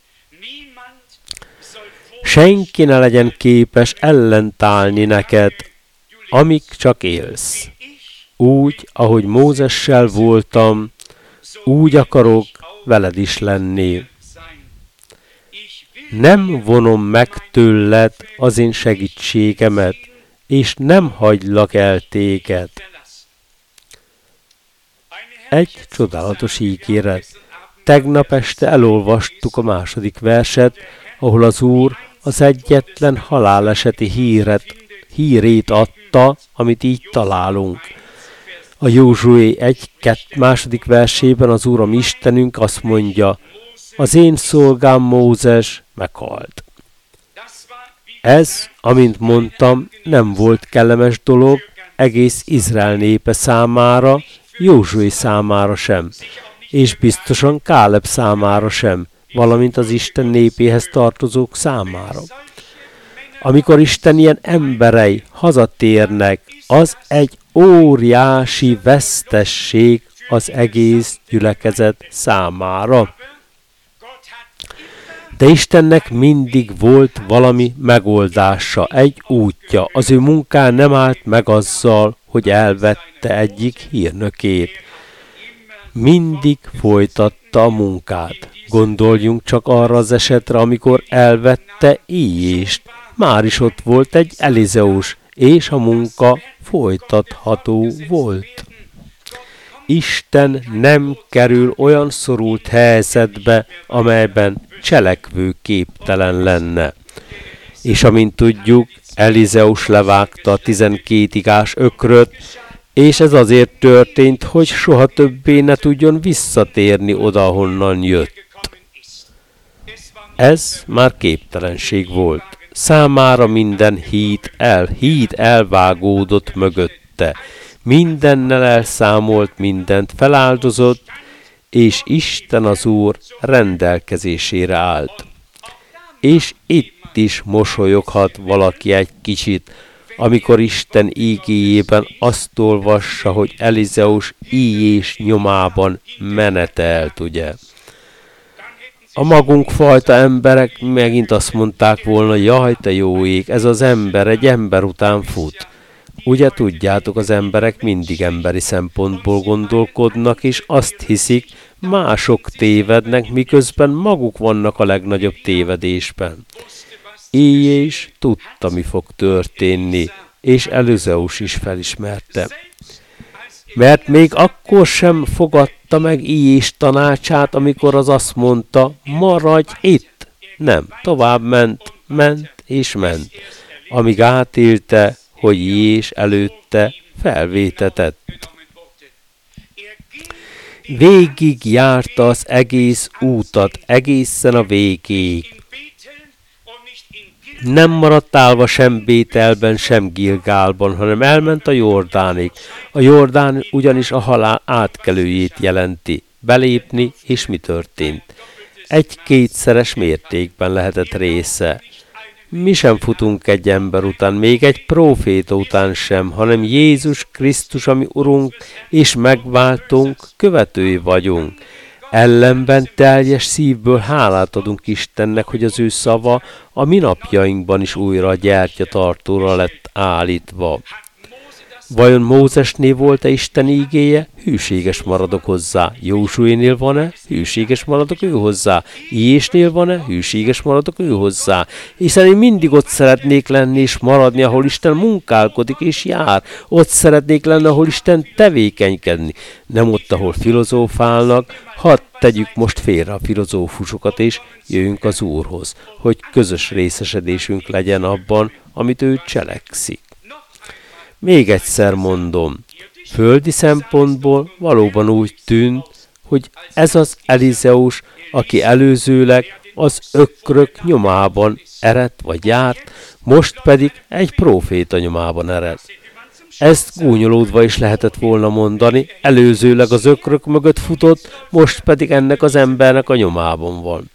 Senki ne legyen képes ellentálni neked, amíg csak élsz. Úgy, ahogy Mózessel voltam, úgy akarok veled is lenni. Nem vonom meg tőled az én segítségemet, és nem hagylak el téged. Egy csodálatos ígéret. Tegnap este elolvastuk a második verset, ahol az Úr az egyetlen haláleseti híret, hírét adta, amit így találunk. A Józsué egy kett második versében az Úr, a mi Istenünk azt mondja, az én szolgám Mózes meghalt. Ez, amint mondtam, nem volt kellemes dolog egész Izrael népe számára, Józsué számára sem, és biztosan Káleb számára sem, valamint az Isten népéhez tartozók számára. Amikor Isten ilyen emberei hazatérnek, az egy óriási vesztesség az egész gyülekezet számára. De Istennek mindig volt valami megoldása, egy útja. Az ő munkán nem állt meg azzal, hogy elvette egyik hírnökét. Mindig folytatta a munkát. Gondoljunk csak arra az esetre, amikor elvette Íjést. Már is ott volt egy Elizeus, és a munka folytatható volt. Isten nem kerül olyan szorult helyzetbe, amelyben cselekvő képtelen lenne. És amint tudjuk, Elizeus levágta a tizenkét igás ökröt, és ez azért történt, hogy soha többé ne tudjon visszatérni oda, honnan jött. Ez már képtelenség volt. Számára minden híd el, híd elvágódott mögötte. Mindennel elszámolt, mindent feláldozott, és Isten az Úr rendelkezésére állt. És itt is mosolyoghat valaki egy kicsit, amikor Isten ígéjében azt olvassa, hogy Elizeus Íjés nyomában menetelt, ugye? A magunk fajta emberek megint azt mondták volna, jaj, te jó ég, ez az ember egy ember után fut. Ugye tudjátok, az emberek mindig emberi szempontból gondolkodnak, és azt hiszik, mások tévednek, miközben maguk vannak a legnagyobb tévedésben. Éjjés tudta, mi fog történni, és Elizeus is felismerte. Mert még akkor sem fogadta meg Éjjés tanácsát, amikor az azt mondta, maradj itt. Nem, tovább ment, ment és ment, amíg átélte, hogy Éjjés előtte felvétetett. Végig járta az egész útat, egészen a végéig. Nem maradt állva sem Bételben, sem Gilgálban, hanem elment a Jordánig. A Jordán ugyanis a halál átkelőjét jelenti. Belépni, és mi történt? Egy kétszeres mértékben lehetett része. Mi sem futunk egy ember után, még egy próféta után sem, hanem Jézus Krisztus, ami Urunk és megváltunk, követői vagyunk. Ellenben teljes szívből hálát adunk Istennek, hogy az ő szava a mi napjainkban is újra a gyertyatartóra lett állítva. Vajon Mózesnél volt-e Isten ígéje? Hűséges maradok hozzá. Józsuénél van-e? Hűséges maradok ő hozzá. Éjjésnél van-e? Hűséges maradok ő hozzá. Hiszen én mindig ott szeretnék lenni és maradni, ahol Isten munkálkodik és jár. Ott szeretnék lenni, ahol Isten tevékenykedni. Nem ott, ahol filozófálnak. Hadd tegyük most félre a filozófusokat, és jöjjünk az Úrhoz, hogy közös részesedésünk legyen abban, amit ő cselekszik. Még egyszer mondom, földi szempontból valóban úgy tűnt, hogy ez az Elizeus, aki előzőleg az ökrök nyomában eredt vagy járt, most pedig egy próféta nyomában ered. Ezt gúnyolódva is lehetett volna mondani, előzőleg az ökrök mögött futott, most pedig ennek az embernek a nyomában van.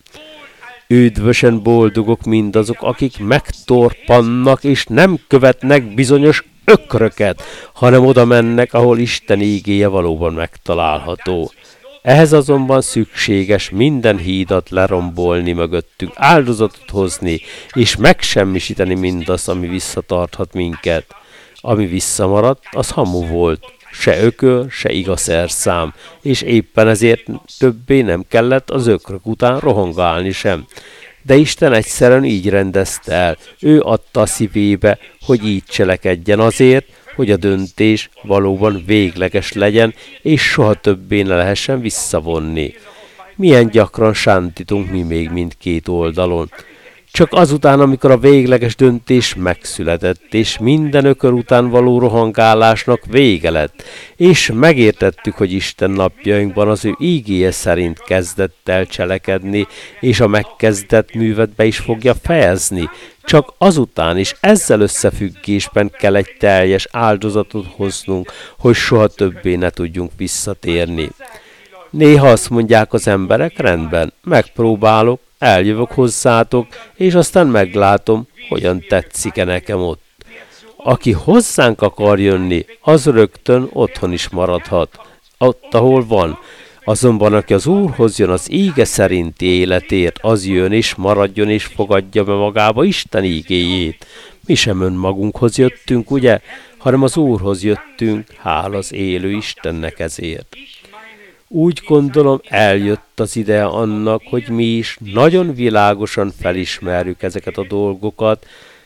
Üdvösen boldogok mindazok, akik megtorpannak és nem követnek bizonyos ökröket, hanem oda mennek, ahol Isten ígéje valóban megtalálható. Ehhez azonban szükséges minden hídat lerombolni mögöttünk, áldozatot hozni, és megsemmisíteni mindazt, ami visszatarthat minket. Ami visszamaradt, az hamu volt, se ököl, se igaz szerszám, és éppen ezért többé nem kellett az ökrök után rohangálni sem. De Isten egyszerűen így rendezte el, ő adta a szívébe, hogy így cselekedjen azért, hogy a döntés valóban végleges legyen, és soha többé ne lehessen visszavonni. Milyen gyakran sántítunk mi még mindkét oldalon. Csak azután, amikor a végleges döntés megszületett, és minden ökör után való rohangálásnak vége lett, és megértettük, hogy Isten napjainkban az ő ígéje szerint kezdett el cselekedni, és a megkezdett művet be is fogja fejezni. Csak azután is ezzel összefüggésben kell egy teljes áldozatot hoznunk, hogy soha többé ne tudjunk visszatérni. Néha azt mondják az emberek, rendben, megpróbálok, eljövök hozzátok, és aztán meglátom, hogyan tetszik-e nekem ott. Aki hozzánk akar jönni, az rögtön otthon is maradhat, ott, ahol van. Azonban aki az Úrhoz jön az íge szerinti életért, az jön és maradjon és fogadja be magába Isten ígéjét. Mi sem önmagunkhoz jöttünk, ugye, hanem az Úrhoz jöttünk, hál' az élő Istennek ezért. Úgy gondolom, eljött az ideje annak, hogy mi is nagyon világosan felismerjük ezeket a dolgokat,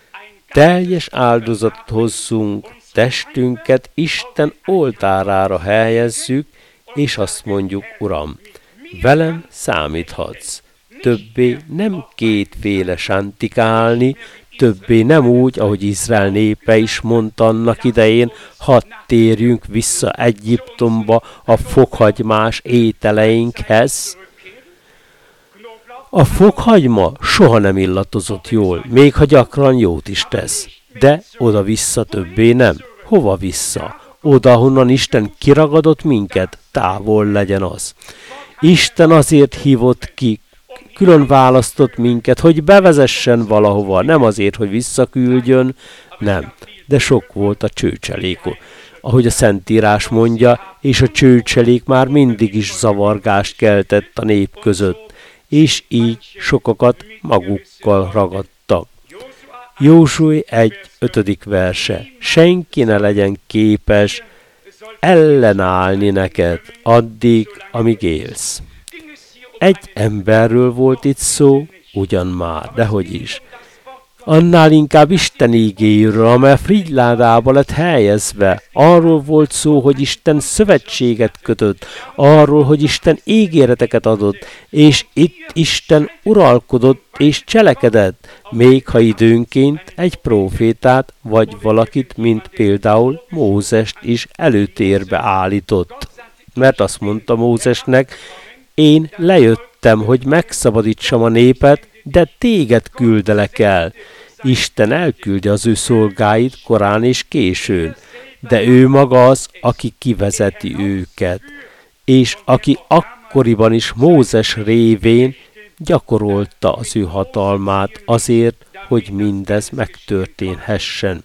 teljes áldozatot hozzunk, testünket Isten oltárára helyezzük, és azt mondjuk, Uram, velem számíthatsz. Többé nem kétféle sántikálni, többé nem úgy, ahogy Izrael népe is mondta annak idején, hadd térjünk vissza Egyiptomba a fokhagymás ételeinkhez. A fokhagyma soha nem illatozott jól, még ha gyakran jót is tesz. De oda-vissza többé nem. Hova vissza? Oda, honnan Isten kiragadott minket, távol legyen az. Isten azért hívott ki, külön választott minket, hogy bevezessen valahova, nem azért, hogy visszaküldjön, nem, de sok volt a csőcselék, ahogy a Szentírás mondja, és a csőcselék már mindig is zavargást keltett a nép között, és így sokakat magukkal ragadtak. Józsué egy ötödik verse. Senki ne legyen képes ellenállni neked addig, amíg élsz. Egy emberről volt itt szó, ugyan már, dehogy is. Annál inkább Isten ígéjéről, amely frigyládába lett helyezve. Arról volt szó, hogy Isten szövetséget kötött, arról, hogy Isten ígéreteket adott, és itt Isten uralkodott és cselekedett, még ha időnként egy prófétát, vagy valakit, mint például Mózest is előtérbe állított. Mert azt mondta Mózesnek, én lejöttem, hogy megszabadítsam a népet, de téged küldelek el. Isten elküldi az ő szolgáit korán és későn, de ő maga az, aki kivezeti őket, és aki akkoriban is Mózes révén gyakorolta az ő hatalmát azért, hogy mindez megtörténhessen.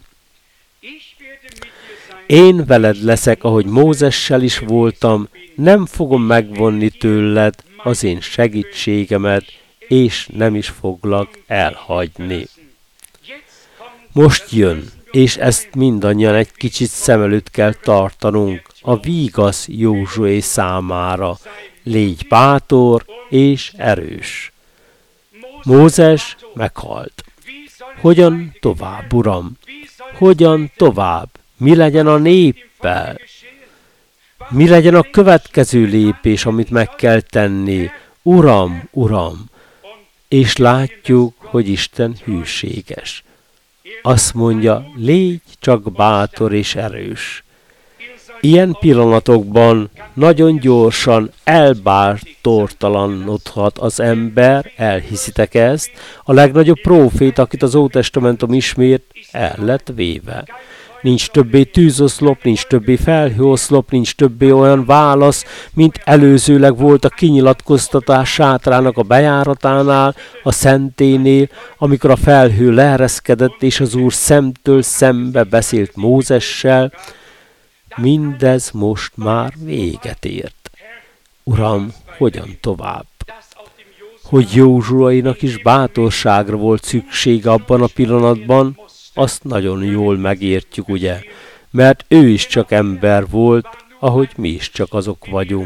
Én veled leszek, ahogy Mózessel is voltam, nem fogom megvonni tőled az én segítségemet, és nem is foglak elhagyni. Most jön, és ezt mindannyian egy kicsit szem előtt kell tartanunk, a vígasz Józsué számára. Légy bátor és erős. Mózes meghalt. Hogyan tovább, Uram? Hogyan tovább? Mi legyen a néppel? Mi legyen a következő lépés, amit meg kell tenni? Uram, Uram! És látjuk, hogy Isten hűséges. Azt mondja, légy csak bátor és erős. Ilyen pillanatokban nagyon gyorsan elbátortalanodhat az ember, elhiszitek ezt, a legnagyobb prófét, akit az Ótestamentum ismét, el lett véve. Nincs többé tűzoszlop, nincs többé felhőoszlop, nincs többé olyan válasz, mint előzőleg volt a kinyilatkoztatás sátrának a bejáratánál, a szenténél, amikor a felhő leereszkedett, és az Úr szemtől szembe beszélt Mózessel. Mindez most már véget ért. Uram, hogyan tovább? Hogy Józsuainak is bátorságra volt szüksége abban a pillanatban, azt nagyon jól megértjük, ugye? Mert ő is csak ember volt, ahogy mi is csak azok vagyunk.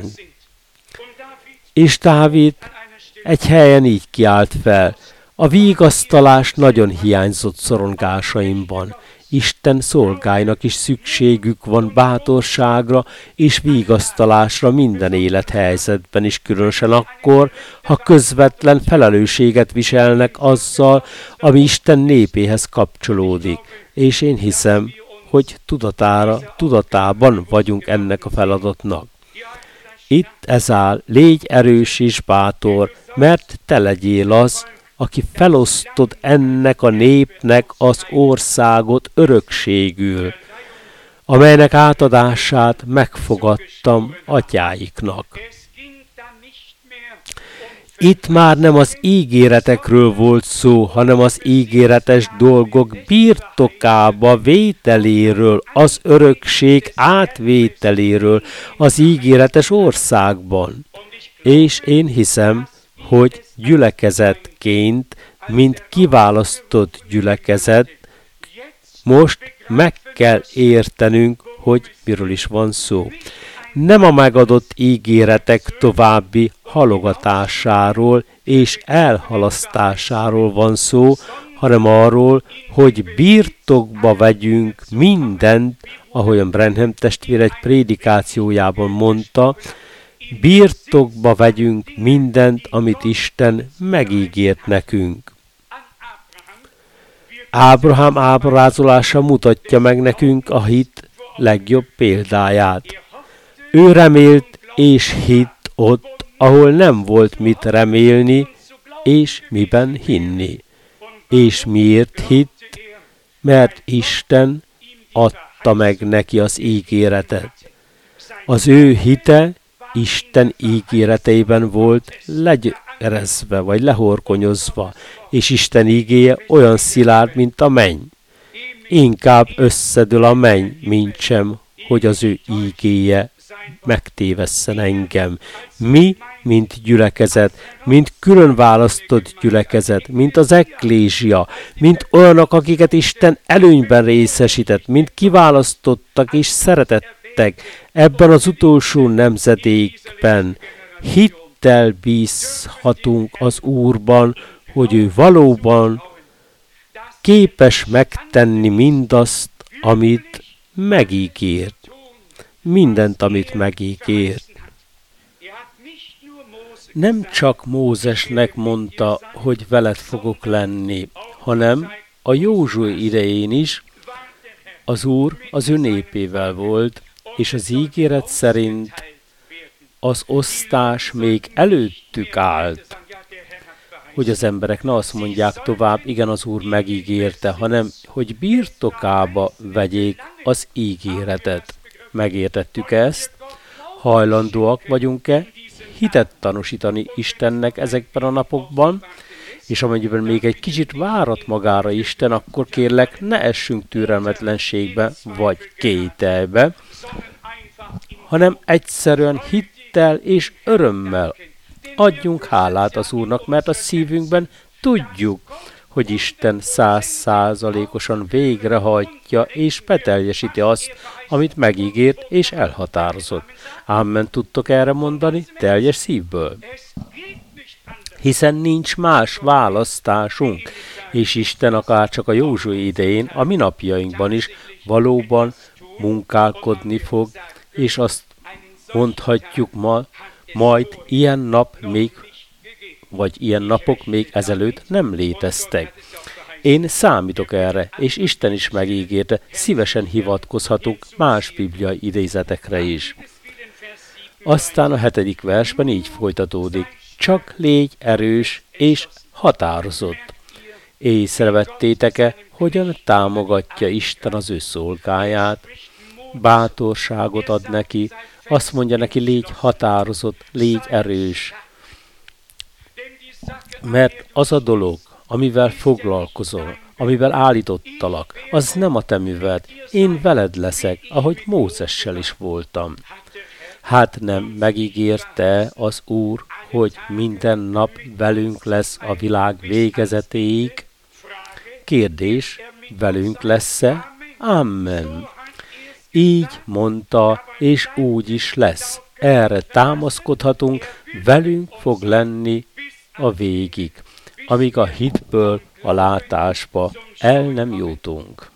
És Dávid egy helyen így kiált fel. A vigasztalás nagyon hiányzott szorongásaimban. Isten szolgáinak is szükségük van bátorságra és vigasztalásra minden élethelyzetben is, különösen akkor, ha közvetlen felelősséget viselnek azzal, ami Isten népéhez kapcsolódik. És én hiszem, hogy tudatára, tudatában vagyunk ennek a feladatnak. Itt ez áll, légy erős és bátor, mert te legyél az, aki felosztod ennek a népnek az országot örökségül, amelynek átadását megfogadtam atyáiknak. Itt már nem az ígéretekről volt szó, hanem az ígéretes dolgok birtokába vételéről, az örökség átvételéről az ígéretes országban. És én hiszem, hogy gyülekezetként, mint kiválasztott gyülekezet, most meg kell értenünk, hogy miről is van szó. Nem a megadott ígéretek további halogatásáról és elhalasztásáról van szó, hanem arról, hogy birtokba vegyünk mindent, ahogyan Branham testvér egy prédikációjában mondta, birtokba vegyünk mindent, amit Isten megígért nekünk. Ábrahám ábrázolása mutatja meg nekünk a hit legjobb példáját. Ő remélt és hitt ott, ahol nem volt mit remélni, és miben hinni. És miért hitt? Mert Isten adta meg neki az ígéretet. Az ő hite Isten ígéreteiben volt legyerezve, vagy lehorkonyozva, és Isten ígéje olyan szilárd, mint a menny. Inkább összedől a menny, mint sem, hogy az ő ígéje megtévesszen engem. Mi mint gyülekezet, mint külön választott gyülekezet, mint az eklézsia, mint olyanok, akiket Isten előnyben részesített, mint kiválasztottak és szeretettek ebben az utolsó nemzedékben. Hittel bízhatunk az Úrban, hogy ő valóban képes megtenni mindazt, amit megígért. Mindent, amit megígért. Nem csak Mózesnek mondta, hogy veled fogok lenni, hanem a Józsué idején is az Úr az ő népével volt, és az ígéret szerint az osztás még előttük állt, hogy az emberek ne azt mondják tovább, igen, az Úr megígérte, hanem hogy birtokába vegyék az ígéretet. Megértettük ezt? Hajlandóak vagyunk-e hitet tanúsítani Istennek ezekben a napokban? És amennyiben még egy kicsit várat magára Isten, akkor kérlek, ne essünk türelmetlenségbe vagy kételybe, hanem egyszerűen hittel és örömmel adjunk hálát az Úrnak, mert a szívünkben tudjuk, hogy Isten száz százalékosan végrehajtja és beteljesíti azt, amit megígért és elhatározott. Amen, tudtok erre mondani teljes szívből? Hiszen nincs más választásunk, és Isten akár csak a Józsué idején, a mi napjainkban is valóban munkálkodni fog, és azt mondhatjuk ma, majd ilyen nap még, vagy ilyen napok még ezelőtt nem léteztek. Én számítok erre, és Isten is megígérte, szívesen hivatkozhatunk más bibliai idézetekre is. Aztán a hetedik versben így folytatódik. Csak légy erős és határozott. Észrevettétek-e, hogyan támogatja Isten az ő szolgáját? Bátorságot ad neki, azt mondja neki, légy határozott, légy erős. Mert az a dolog, amivel foglalkozol, amivel állítottalak, az nem a te műved. Én veled leszek, ahogy Mózessel is voltam. Hát nem megígérte az Úr, hogy minden nap velünk lesz a világ végezetéig? Kérdés, velünk lesz-e? Amen. Így mondta, és úgy is lesz. Erre támaszkodhatunk, velünk fog lenni a végig, amíg a hitből a látásba el nem jutunk.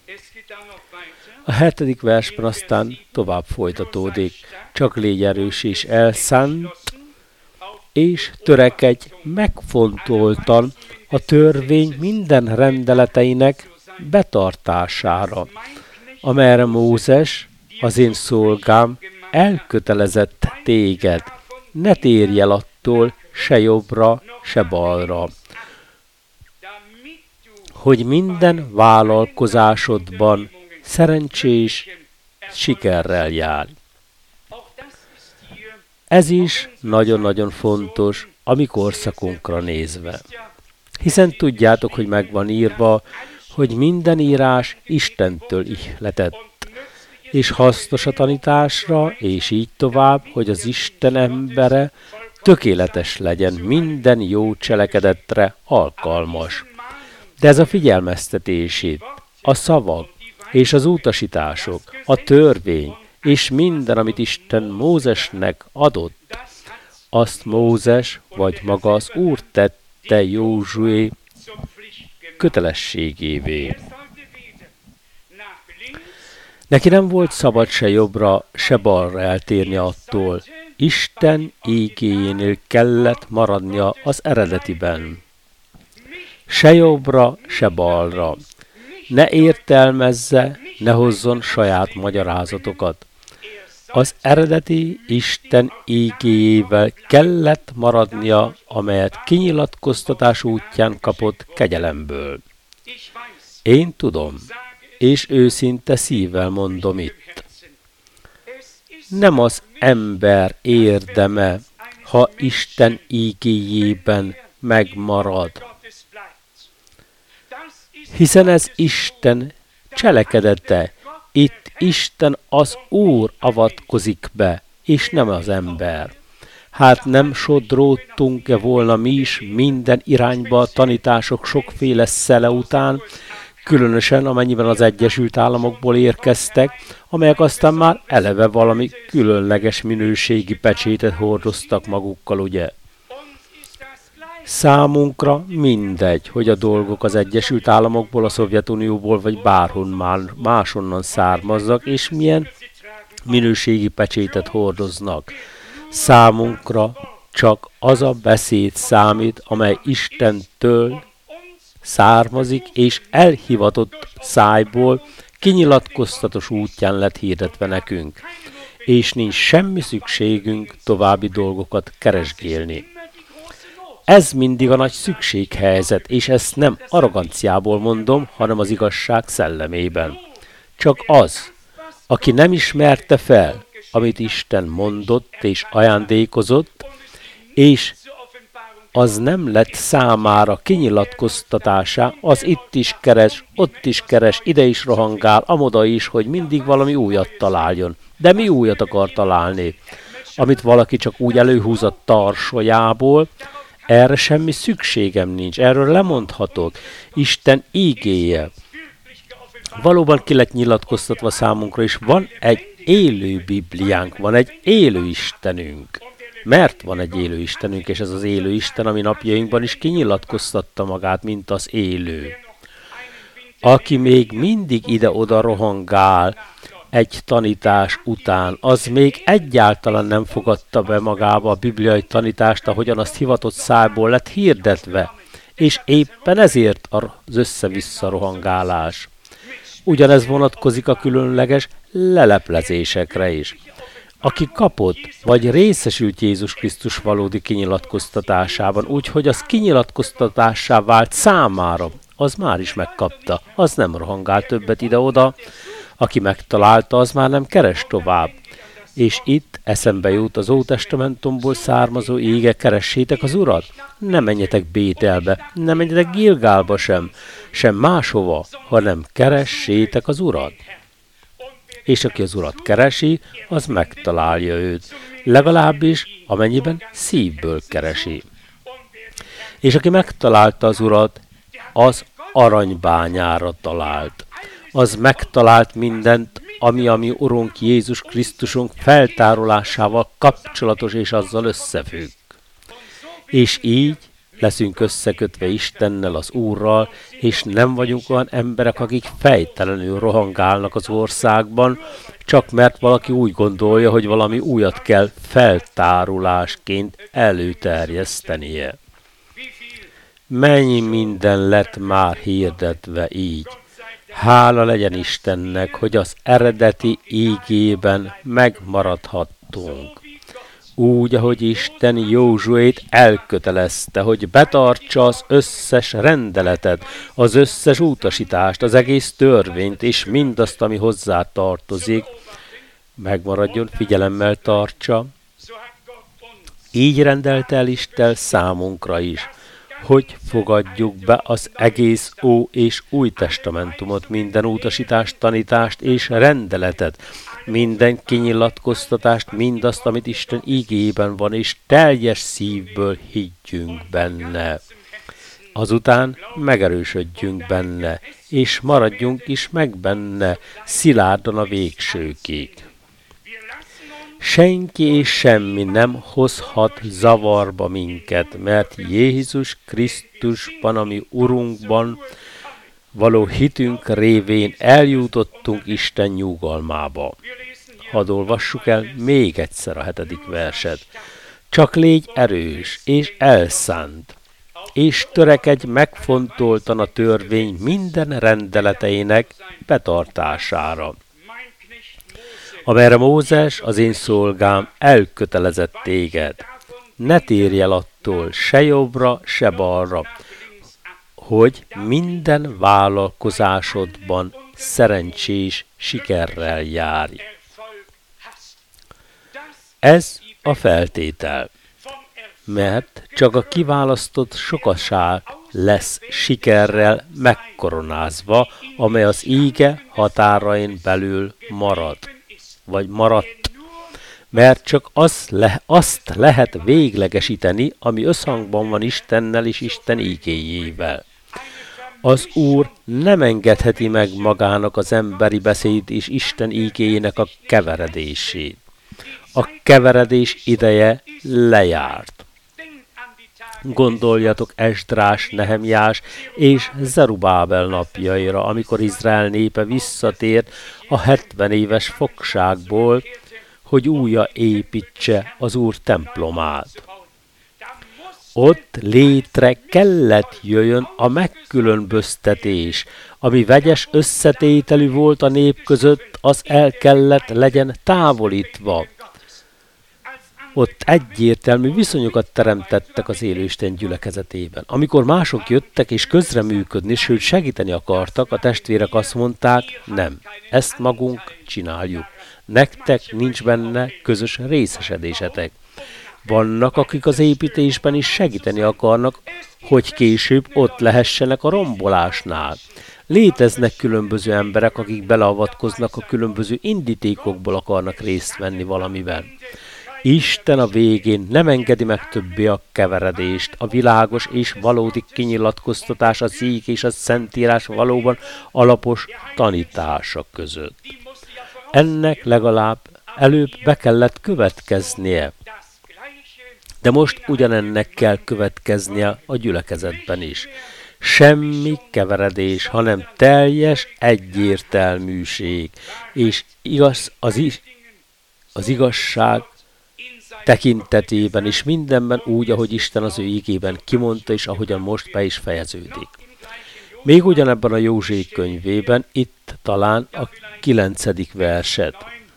A hetedik versben aztán tovább folytatódik. Csak légy erős és elszánt, és törekedj megfontoltan a törvény minden rendeleteinek betartására, amelyre Mózes, az én szolgám, elkötelezett téged. Ne térj el attól se jobbra, se balra, hogy minden vállalkozásodban szerencsés sikerrel jár. Ez is nagyon-nagyon fontos a mi korszakunkra nézve. Hiszen tudjátok, hogy megvan írva, hogy minden írás Istentől ihletett, és hasznos a tanításra, és így tovább, hogy az Isten embere tökéletes legyen, minden jó cselekedetre alkalmas. De ez a figyelmeztetését, a szavak és az utasítások, a törvény és minden, amit Isten Mózesnek adott, azt Mózes vagy maga az Úr tette Józsué kötelességévé. Neki nem volt szabad se jobbra, se balra eltérni attól. Isten ígéjénél kellett maradnia az eredetiben. Se jobbra, se balra. Ne értelmezze, ne hozzon saját magyarázatokat. Az eredeti Isten ígéjével kellett maradnia, amelyet kinyilatkoztatás útján kapott kegyelemből. Én tudom, és őszinte szívvel mondom itt. Nem az ember érdeme, ha Isten ígéjében megmarad, hiszen ez Isten cselekedete. Itt Isten az Úr avatkozik be, és nem az ember. Hát nem sodródtunk-e volna mi is minden irányba a tanítások sokféle szele után, különösen amennyiben az Egyesült Államokból érkeztek, amelyek aztán már eleve valami különleges minőségi pecsétet hordoztak magukkal, ugye? Számunkra mindegy, hogy a dolgok az Egyesült Államokból, a Szovjetunióból vagy bárhonnan másonnan származnak, és milyen minőségi pecsétet hordoznak. Számunkra csak az a beszéd számít, amely Istentől származik, és elhivatott szájból kinyilatkoztatos útján lett hirdetve nekünk, és nincs semmi szükségünk további dolgokat keresgélni. Ez mindig a nagy szükséghelyzet, és ezt nem arroganciából mondom, hanem az igazság szellemében. Csak az, aki nem ismerte fel, amit Isten mondott és ajándékozott, és az nem lett számára kinyilatkoztatásá, az itt is keres, ott is keres, ide is rohangál, amoda is, hogy mindig valami újat találjon. De mi újat akar találni? Amit valaki csak úgy előhúz a tarsolyából, erre semmi szükségem nincs, erről lemondhatok. Isten ígéje valóban ki lett nyilatkoztatva számunkra, és van egy élő Bibliánk, van egy élő Istenünk. Mert van egy élő Istenünk, és ez az élő Isten, ami napjainkban is kinyilatkoztatta magát, mint az élő. Aki még mindig ide-oda rohangál egy tanítás után, az még egyáltalán nem fogadta be magába a bibliai tanítást, ahogyan azt hivatott szájból lett hirdetve, és éppen ezért az össze-vissza rohangálás. Ugyanez vonatkozik a különleges leleplezésekre is. Aki kapott, vagy részesült Jézus Krisztus valódi kinyilatkoztatásában, úgyhogy az kinyilatkoztatássá vált számára, az már is megkapta, az nem rohangál többet ide-oda, aki megtalálta, az már nem keres tovább. És itt eszembe jut az Ótestamentumból származó ége, keressétek az Urat, ne menjetek Bételbe, ne menjetek Gilgálba sem, sem máshova, hanem keressétek az Urat. És aki az Urat keresi, az megtalálja őt, legalábbis amennyiben szívből keresi. És aki megtalálta az Urat, az aranybányára talált. Az megtalált mindent, ami a mi Urunk Jézus Krisztusunk feltárulásával kapcsolatos és azzal összefügg. És így leszünk összekötve Istennel, az Úrral, és nem vagyunk olyan emberek, akik fejtelenül rohangálnak az országban, csak mert valaki úgy gondolja, hogy valami újat kell feltárulásként előterjesztenie. Mennyi minden lett már hirdetve így. Hála legyen Istennek, hogy az eredeti ígében megmaradhattunk. Úgy, ahogy Isten Józsuét elkötelezte, hogy betartsa az összes rendeletet, az összes utasítást, az egész törvényt, és mindazt, ami hozzá tartozik, megmaradjon, figyelemmel tartsa. Így rendelte el Isten számunkra is, hogy fogadjuk be az egész Ó és Új Testamentumot, minden utasítást, tanítást és rendeletet, minden kinyilatkoztatást, mindazt, amit Isten ígében van, és teljes szívből higgyünk benne. Azután megerősödjünk benne, és maradjunk is meg benne, szilárdan a végsőkig. Senki és semmi nem hozhat zavarba minket, mert Jézus Krisztusban, ami Urunkban való hitünk révén eljutottunk Isten nyugalmába. Hadd olvassuk el még egyszer a hetedik verset. Csak légy erős és elszánt, és törekedj megfontoltan a törvény minden rendeleteinek betartására, amelyre Mózes, az én szolgám, elkötelezett téged. Ne térj el attól se jobbra, se balra, hogy minden vállalkozásodban szerencsés sikerrel járj. Ez a feltétel, mert csak a kiválasztott sokaság lesz sikerrel megkoronázva, amely az íge határain belül marad, vagy maradt. mert csak az le, azt lehet véglegesíteni, ami összhangban van Istennel és Isten ígéjével. Az Úr nem engedheti meg magának az emberi beszéd és Isten ígéjének a keveredését. A keveredés ideje lejárt. Gondoljatok Esdrás, Nehemiás és Zerubábel napjaira, amikor Izrael népe visszatért a hetven éves fogságból, hogy újra építse az Úr templomát. Ott létre kellett jöjjön a megkülönböztetés, ami vegyes összetételű volt a nép között, az el kellett legyen távolítva. Ott egyértelmű viszonyokat teremtettek az élő Isten gyülekezetében. Amikor mások jöttek és közreműködni, sőt segíteni akartak, a testvérek azt mondták, nem, ezt magunk csináljuk. Nektek nincs benne közös részesedésetek. Vannak, akik az építésben is segíteni akarnak, hogy később ott lehessenek a rombolásnál. Léteznek különböző emberek, akik beleavatkoznak, a különböző indítékokból akarnak részt venni valamiben. Isten a végén nem engedi meg többé a keveredést, a világos és valódi kinyilatkoztatás, az íg és a szentírás valóban alapos tanítása között. Ennek legalább előbb be kellett következnie. De most ugyanennek kell következnie a gyülekezetben is. Semmi keveredés, hanem teljes egyértelműség, és igaz, az, is, az igazság tekintetében is mindenben úgy, ahogy Isten az ő ígében kimondta, és ahogyan most be is fejeződik. Még ugyanebben a József könyvében, itt talán a kilencedik verset.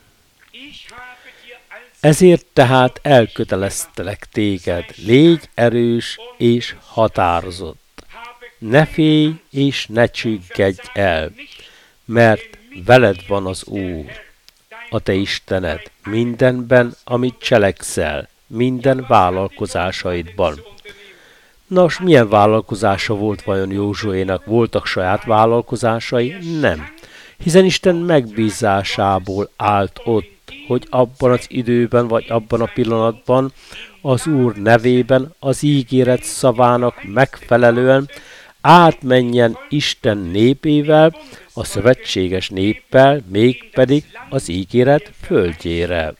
Ezért tehát elköteleztelek téged, légy erős és határozott. Ne félj és ne csüggedj el, mert veled van az Úr, a te Istened, mindenben, amit cselekszel, minden vállalkozásaidban. Nos, milyen vállalkozása volt vajon Józsuénak? Voltak saját vállalkozásai? Nem. Hiszen Isten megbízásából állt ott, hogy abban az időben, vagy abban a pillanatban az Úr nevében az ígéret szavának megfelelően átmenjen Isten népével, a szövetséges néppel, mégpedig az ígéret földjére.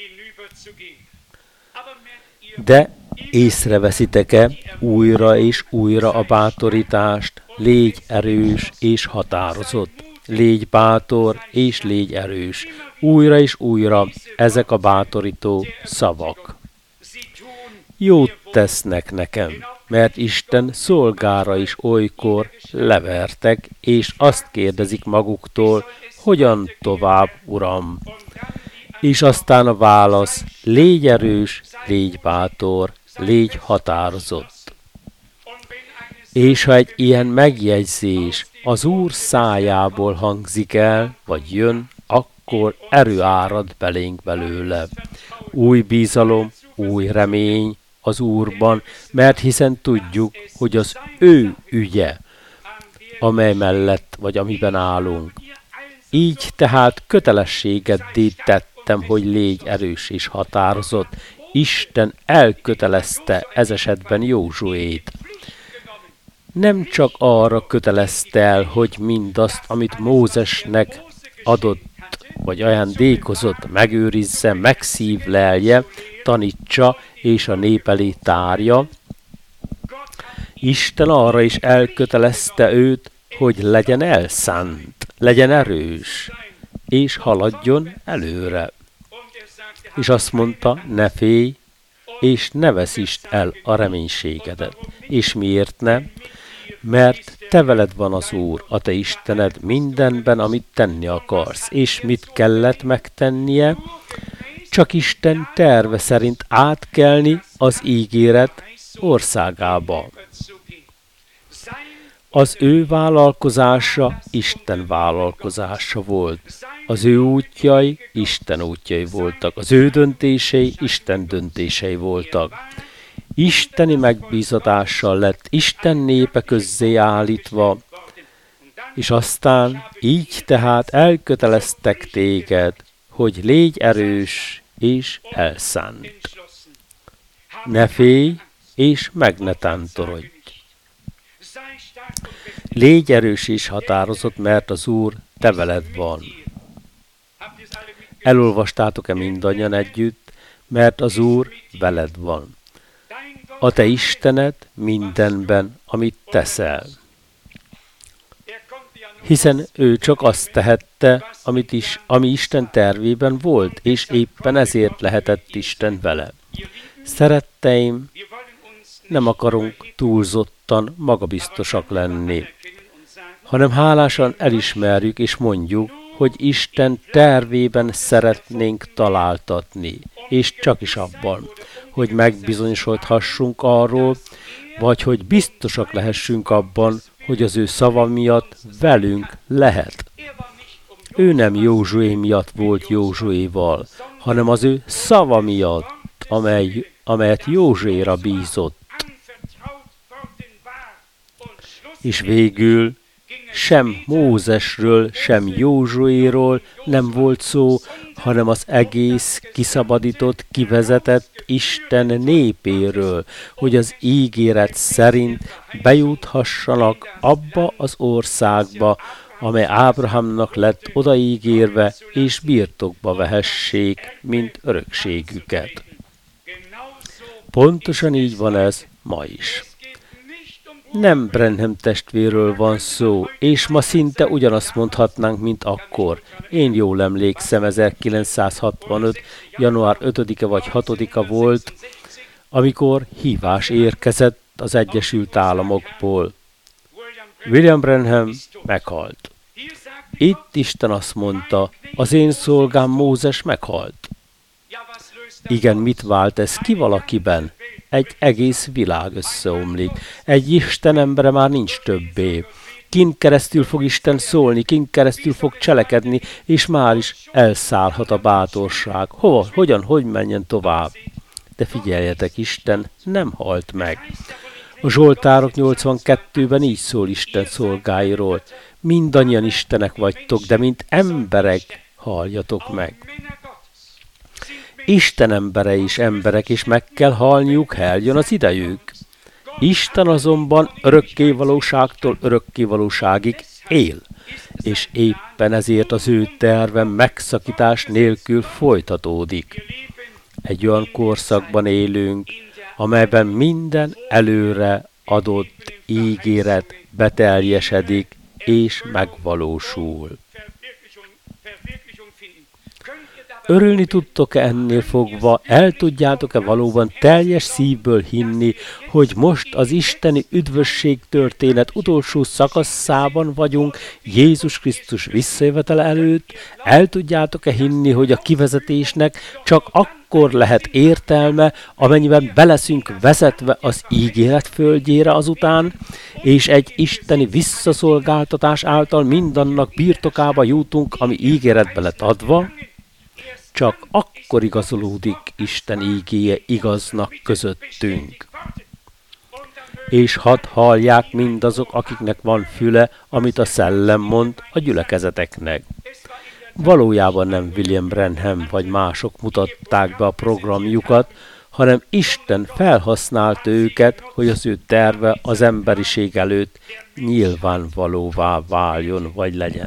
De észreveszitek-e újra és újra a bátorítást, légy erős és határozott, légy bátor és légy erős, újra és újra ezek a bátorító szavak. Jót tesznek nekem, mert Isten szolgára is olykor levertek, és azt kérdezik maguktól, hogyan tovább, Uram. És aztán a válasz, légy erős, légy bátor, légy határozott. És ha egy ilyen megjegyzés az Úr szájából hangzik el, vagy jön, akkor erő árad belénk belőle. Új bizalom, új remény az Úrban, mert hiszen tudjuk, hogy az ő ügye, amely mellett, vagy amiben állunk. Így tehát kötelességeddé tettem, hogy légy erős és határozott. Isten elkötelezte ez esetben Józsuét. Nem csak arra kötelezte el, hogy mindazt, amit Mózesnek adott, vagy ajándékozott, megőrizze, megszívlelje, tanítsa és a nép elé tárja. Isten arra is elkötelezte őt, hogy legyen elszánt, legyen erős, és haladjon előre. És azt mondta, ne félj, és ne veszítsd el a reménységedet. És miért ne? Mert te veled van az Úr, a te Istened mindenben, amit tenni akarsz. És mit kellett megtennie? Csak Isten terve szerint átkelni az ígéret országába. Az ő vállalkozása Isten vállalkozása volt. Az ő útjai Isten útjai voltak. Az ő döntései Isten döntései voltak. Isteni megbízatással lett Isten népe közzé állítva, és aztán így tehát elköteleztek téged, hogy légy erős és elszánt. Ne félj, és meg ne tántorodj. Légy erős és határozott, mert az Úr te veled van. Elolvastátok-e mindannyian együtt, mert az Úr veled van. A te Istened mindenben, amit teszel. Hiszen ő csak azt tehette, amit is, ami Isten tervében volt, és éppen ezért lehetett Isten vele. Szeretteim, nem akarunk túlzottan magabiztosak lenni, hanem hálásan elismerjük és mondjuk, hogy Isten tervében szeretnénk találtatni, és csak is abban, hogy megbizonyosodhassunk arról, vagy hogy biztosak lehessünk abban, hogy az ő szava miatt velünk lehet. Ő nem Józsué miatt volt Józsuéval, hanem az ő szava miatt, amely, amelyet Józsuéra bízott. És végül sem Mózesről, sem Józsuéról nem volt szó, hanem az egész kiszabadított, kivezetett Isten népéről, hogy az ígéret szerint bejuthassanak abba az országba, amely Ábrahámnak lett odaígérve, és birtokba vehessék, mint örökségüket. Pontosan így van ez ma is. Nem Branham testvérről van szó, és ma szinte ugyanazt mondhatnánk, mint akkor. Én jól emlékszem, ezerkilencszázhatvanöt. január ötödike vagy hatodika volt, amikor hívás érkezett az Egyesült Államokból. William Branham meghalt. Itt Isten azt mondta, az én szolgám Mózes meghalt. Igen, mit vált ez ki valakiben? Egy egész világ összeomlik. Egy Isten embere már nincs többé. Kin keresztül fog Isten szólni, kin keresztül fog cselekedni, és már is elszállhat a bátorság. Hova, hogyan, hogy menjen tovább? De figyeljetek, Isten nem halt meg. A Zsoltárok nyolcvankettőben így szól Isten szolgáiról. Mindannyian istenek vagytok, de mint emberek halljatok meg. Isten embere is emberek, és meg kell halniuk, eljön az idejük. Isten azonban örökkévalóságtól örökkévalóságig él, és éppen ezért az ő terve megszakítás nélkül folytatódik. Egy olyan korszakban élünk, amelyben minden előre adott ígéret beteljesedik és megvalósul. Örülni tudtok-e ennél fogva, el tudjátok-e valóban teljes szívből hinni, hogy most az isteni üdvösség történet utolsó szakaszában vagyunk Jézus Krisztus visszajövetele előtt? El tudjátok-e hinni, hogy a kivezetésnek csak akkor lehet értelme, amennyiben beleszünk vezetve az ígéret földjére azután, és egy isteni visszaszolgáltatás által mindannak birtokába jutunk, ami ígéretbe lett adva? Csak akkor igazolódik Isten ígéje igaznak közöttünk. És hadd hallják mindazok, akiknek van füle, amit a szellem mond a gyülekezeteknek. Valójában nem William Branham vagy mások mutatták be a programjukat, hanem Isten felhasználta őket, hogy az ő terve az emberiség előtt nyilvánvalóvá váljon vagy legyen.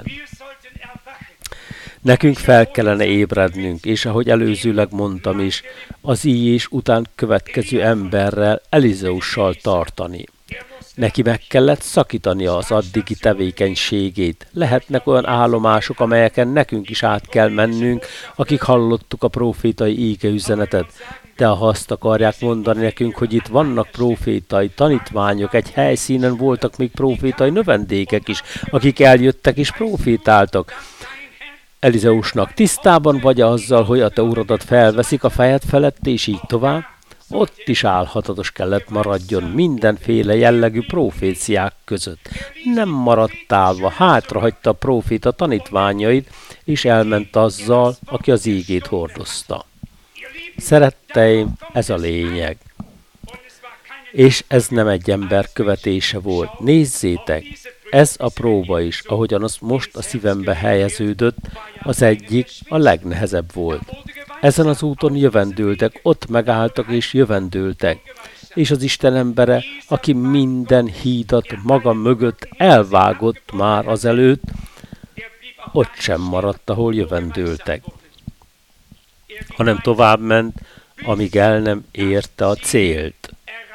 Nekünk fel kellene ébrednünk, és ahogy előzőleg mondtam is, az íjés után következő emberrel, Elizeussal tartani. Neki meg kellett szakítania az addigi tevékenységét. Lehetnek olyan állomások, amelyeken nekünk is át kell mennünk, akik hallottuk a prófétai ígeüzenetet. De ha azt akarják mondani nekünk, hogy itt vannak prófétai tanítványok, egy helyszínen voltak még prófétai növendékek is, akik eljöttek és prófétáltak. Elizeusnak tisztában vagy azzal, hogy a te uradat felveszik a fejed felett, és így tovább? Ott is álhatatos kellett maradjon mindenféle jellegű proféciák között. Nem maradt állva, hátrahagyta a próféta tanítványait, és elment azzal, aki az ígét hordozta. Szeretteim, ez a lényeg. És ez nem egy ember követése volt. Nézzétek, ez a próba is, ahogyan az most a szívembe helyeződött, az egyik a legnehezebb volt. Ezen az úton jövendőltek, ott megálltak és jövendőltek. És az Isten embere, aki minden hídat maga mögött elvágott már azelőtt, ott sem maradt, ahol jövendőltek, hanem tovább ment, amíg el nem érte a célt.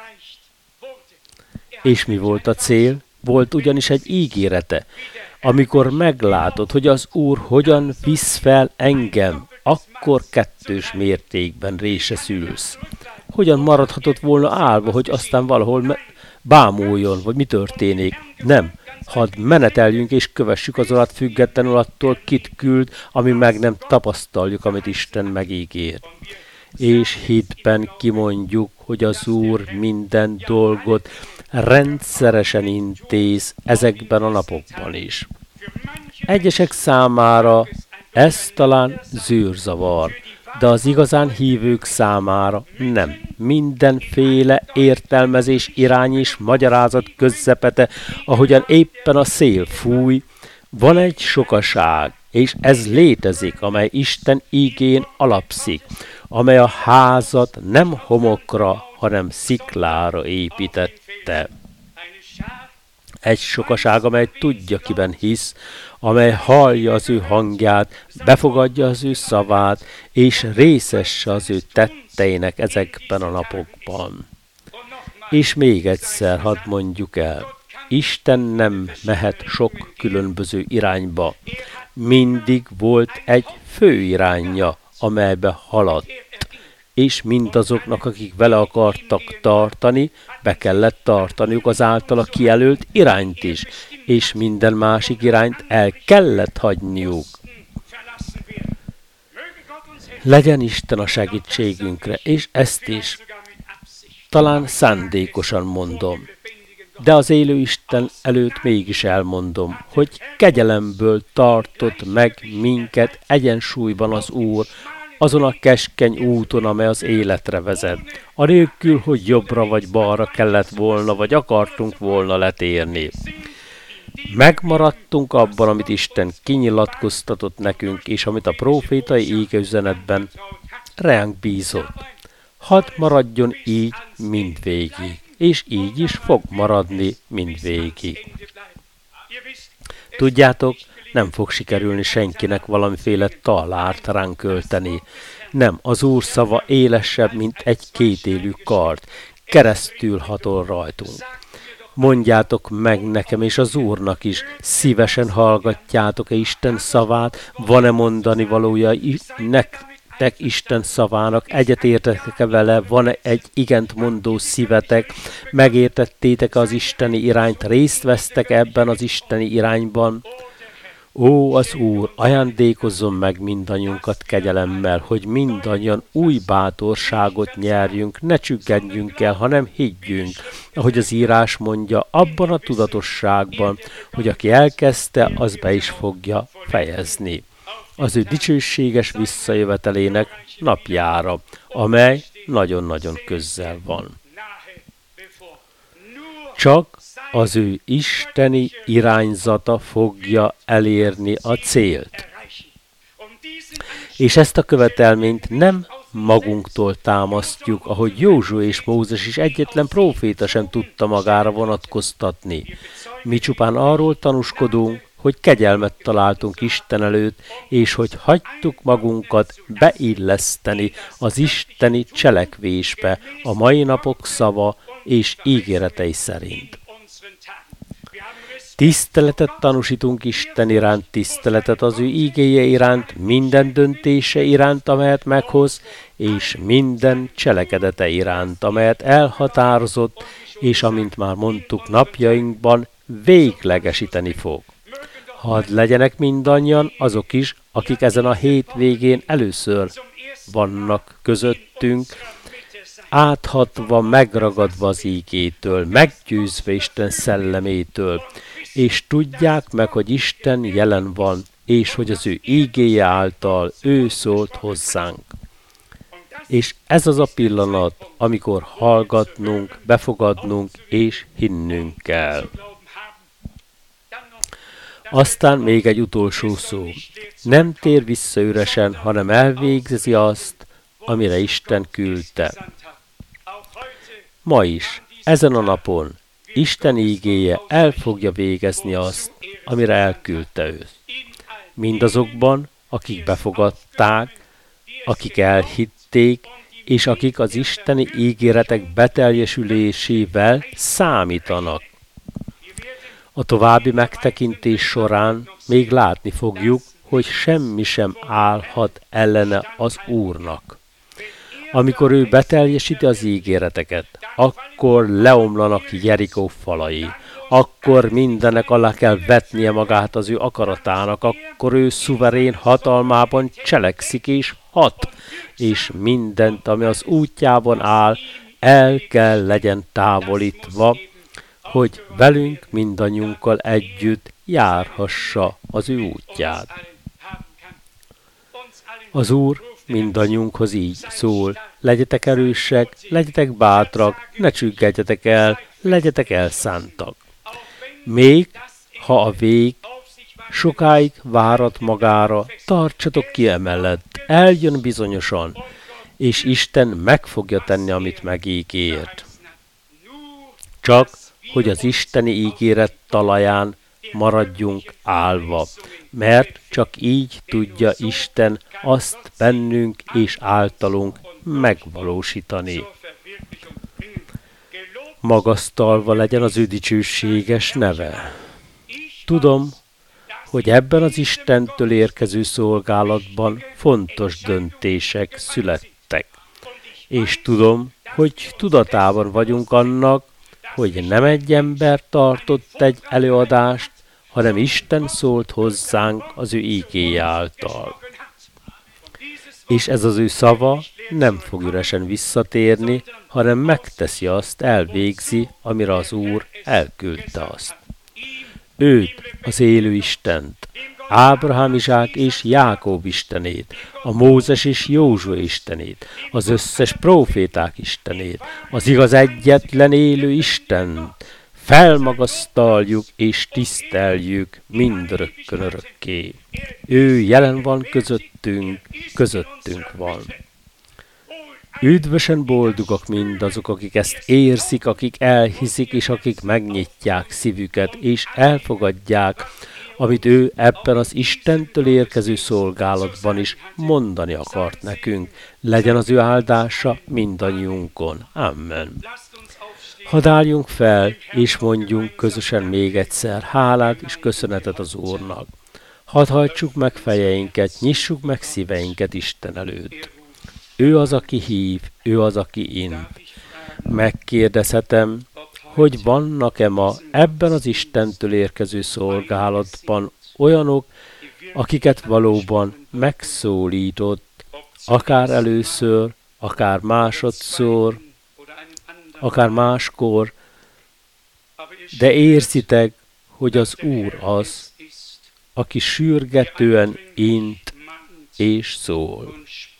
És mi volt a cél? Volt ugyanis egy ígérete. Amikor meglátod, hogy az Úr hogyan visz fel engem, akkor kettős mértékben részesülsz. Hogyan maradhatott volna állva, hogy aztán valahol me- bámuljon, vagy mi történik? Nem. Hadd meneteljünk és kövessük az Urat függetlenül attól, kit küld, ami meg nem tapasztaljuk, amit Isten megígér. És hitben kimondjuk, hogy az Úr minden dolgot rendszeresen intéz ezekben a napokban is. Egyesek számára ez talán zűrzavar, de az igazán hívők számára nem. Mindenféle értelmezés, irány és magyarázat közepete, ahogyan éppen a szél fúj, van egy sokaság, és ez létezik, amely Isten ígén alapszik, amely a házat nem homokra, hanem sziklára építette. Egy sokaság, amely tudja, kiben hisz, amely hallja az ő hangját, befogadja az ő szavát, és részesse az ő tetteinek ezekben a napokban. És még egyszer hadd mondjuk el, Isten nem mehet sok különböző irányba. Mindig volt egy fő irányja, amelybe haladt. És mindazoknak, akik vele akartak tartani, be kellett tartaniuk az általa kijelölt irányt is, és minden másik irányt el kellett hagyniuk. Legyen Isten a segítségünkre, és ezt is talán szándékosan mondom. De az élő Isten előtt mégis elmondom, hogy kegyelemből tartott meg minket egyensúlyban az Úr, azon a keskeny úton, amely az életre vezet. Anélkül, hogy jobbra vagy balra kellett volna, vagy akartunk volna letérni. Megmaradtunk abban, amit Isten kinyilatkoztatott nekünk, és amit a prófétai égeüzenetben ránk bízott. Hadd maradjon így mindvégig, és így is fog maradni mindvégig. Tudjátok, nem fog sikerülni senkinek valamiféle talárt ránk költeni. Nem, az Úr szava élesebb, mint egy kétélű kard. Keresztül hatol rajtunk. Mondjátok meg nekem és az Úrnak is, szívesen hallgatjátok-e Isten szavát, van-e mondani valója nektek Isten szavának, egyetértek-e vele, van-e egy igent mondó szívetek, megértettétek az isteni irányt, részt vesztek ebben az isteni irányban? Ó, az Úr, ajándékozzon meg mindannyiunkat kegyelemmel, hogy mindannyian új bátorságot nyerjünk, ne csüggedjünk el, hanem higgyünk, ahogy az írás mondja, abban a tudatosságban, hogy aki elkezdte, az be is fogja fejezni. Az ő dicsőséges visszajövetelének napjára, amely nagyon-nagyon közel van. Csak az ő isteni irányzata fogja elérni a célt. És ezt a követelményt nem magunktól támasztjuk, ahogy Józsué és Mózes is egyetlen próféta sem tudta magára vonatkoztatni. Mi csupán arról tanúskodunk, hogy kegyelmet találtunk Isten előtt, és hogy hagytuk magunkat beilleszteni az isteni cselekvésbe a mai napok szava és ígéretei szerint. Tiszteletet tanúsítunk Isten iránt, tiszteletet az ő ígéje iránt, minden döntése iránt, amelyet meghoz, és minden cselekedete iránt, amelyet elhatározott, és amint már mondtuk napjainkban, véglegesíteni fog. Hadd legyenek mindannyian azok is, akik ezen a hétvégén először vannak közöttünk, áthatva, megragadva az ígétől, meggyőzve Isten szellemétől, és tudják meg, hogy Isten jelen van, és hogy az ő ígéje által ő szólt hozzánk. És ez az a pillanat, amikor hallgatnunk, befogadnunk és hinnünk kell. Aztán még egy utolsó szó. Nem tér vissza üresen, hanem elvégzi azt, amire Isten küldte. Ma is, ezen a napon, Isten ígéje el fogja végezni azt, amire elküldte őt. Mindazokban, akik befogadták, akik elhitték, és akik az isteni ígéretek beteljesülésével számítanak. A további megtekintés során még látni fogjuk, hogy semmi sem állhat ellene az Úrnak. Amikor ő beteljesíti az ígéreteket, akkor leomlanak Jerikó falai, akkor mindenek alá kell vetnie magát az ő akaratának, akkor ő szuverén hatalmában cselekszik és hat, és mindent, ami az útjában áll, el kell legyen távolítva, hogy velünk mindannyiunkkal együtt járhassa az ő útját. Az Úr mindannyiunkhoz így szól: legyetek erősek, legyetek bátrak, ne csüggedjetek el, legyetek elszántak. Még ha a vég sokáig várat magára, tartsatok ki emellett, eljön bizonyosan, és Isten meg fogja tenni, amit megígért. Csak, hogy az isteni ígéret talaján maradjunk állva, mert csak így tudja Isten azt bennünk és általunk megvalósítani. Magasztalva legyen az ő dicsőséges neve. Tudom, hogy ebben az Istentől érkező szolgálatban fontos döntések születtek. És tudom, hogy tudatában vagyunk annak, hogy nem egy ember tartott egy előadást, hanem Isten szólt hozzánk az ő ígéje által. És ez az ő szava nem fog üresen visszatérni, hanem megteszi azt, elvégzi, amire az Úr elküldte azt. Őt, az élő Istent, Ábrahám, Izsák és Jákob Istenét, a Mózes és Józsua Istenét, az összes próféták Istenét, az igaz egyetlen élő Istent, felmagasztaljuk és tiszteljük mindörökkön örökké. Ő jelen van közöttünk, közöttünk van. Üdvösen boldogak mindazok, akik ezt érzik, akik elhiszik, és akik megnyitják szívüket, és elfogadják, amit ő ebben az Istentől érkező szolgálatban is mondani akart nekünk. Legyen az ő áldása mindannyiunkon. Amen. Hadd álljunk fel, és mondjunk közösen még egyszer hálát és köszönetet az Úrnak. Hadd hajtsuk meg fejeinket, nyissuk meg szíveinket Isten előtt. Ő az, aki hív, ő az, aki int. Megkérdezhetem, hogy vannak-e ma ebben az Istentől érkező szolgálatban olyanok, akiket valóban megszólított, akár először, akár másodszor, akár máskor, de érzitek, hogy az Úr az, aki sürgetően int és szól.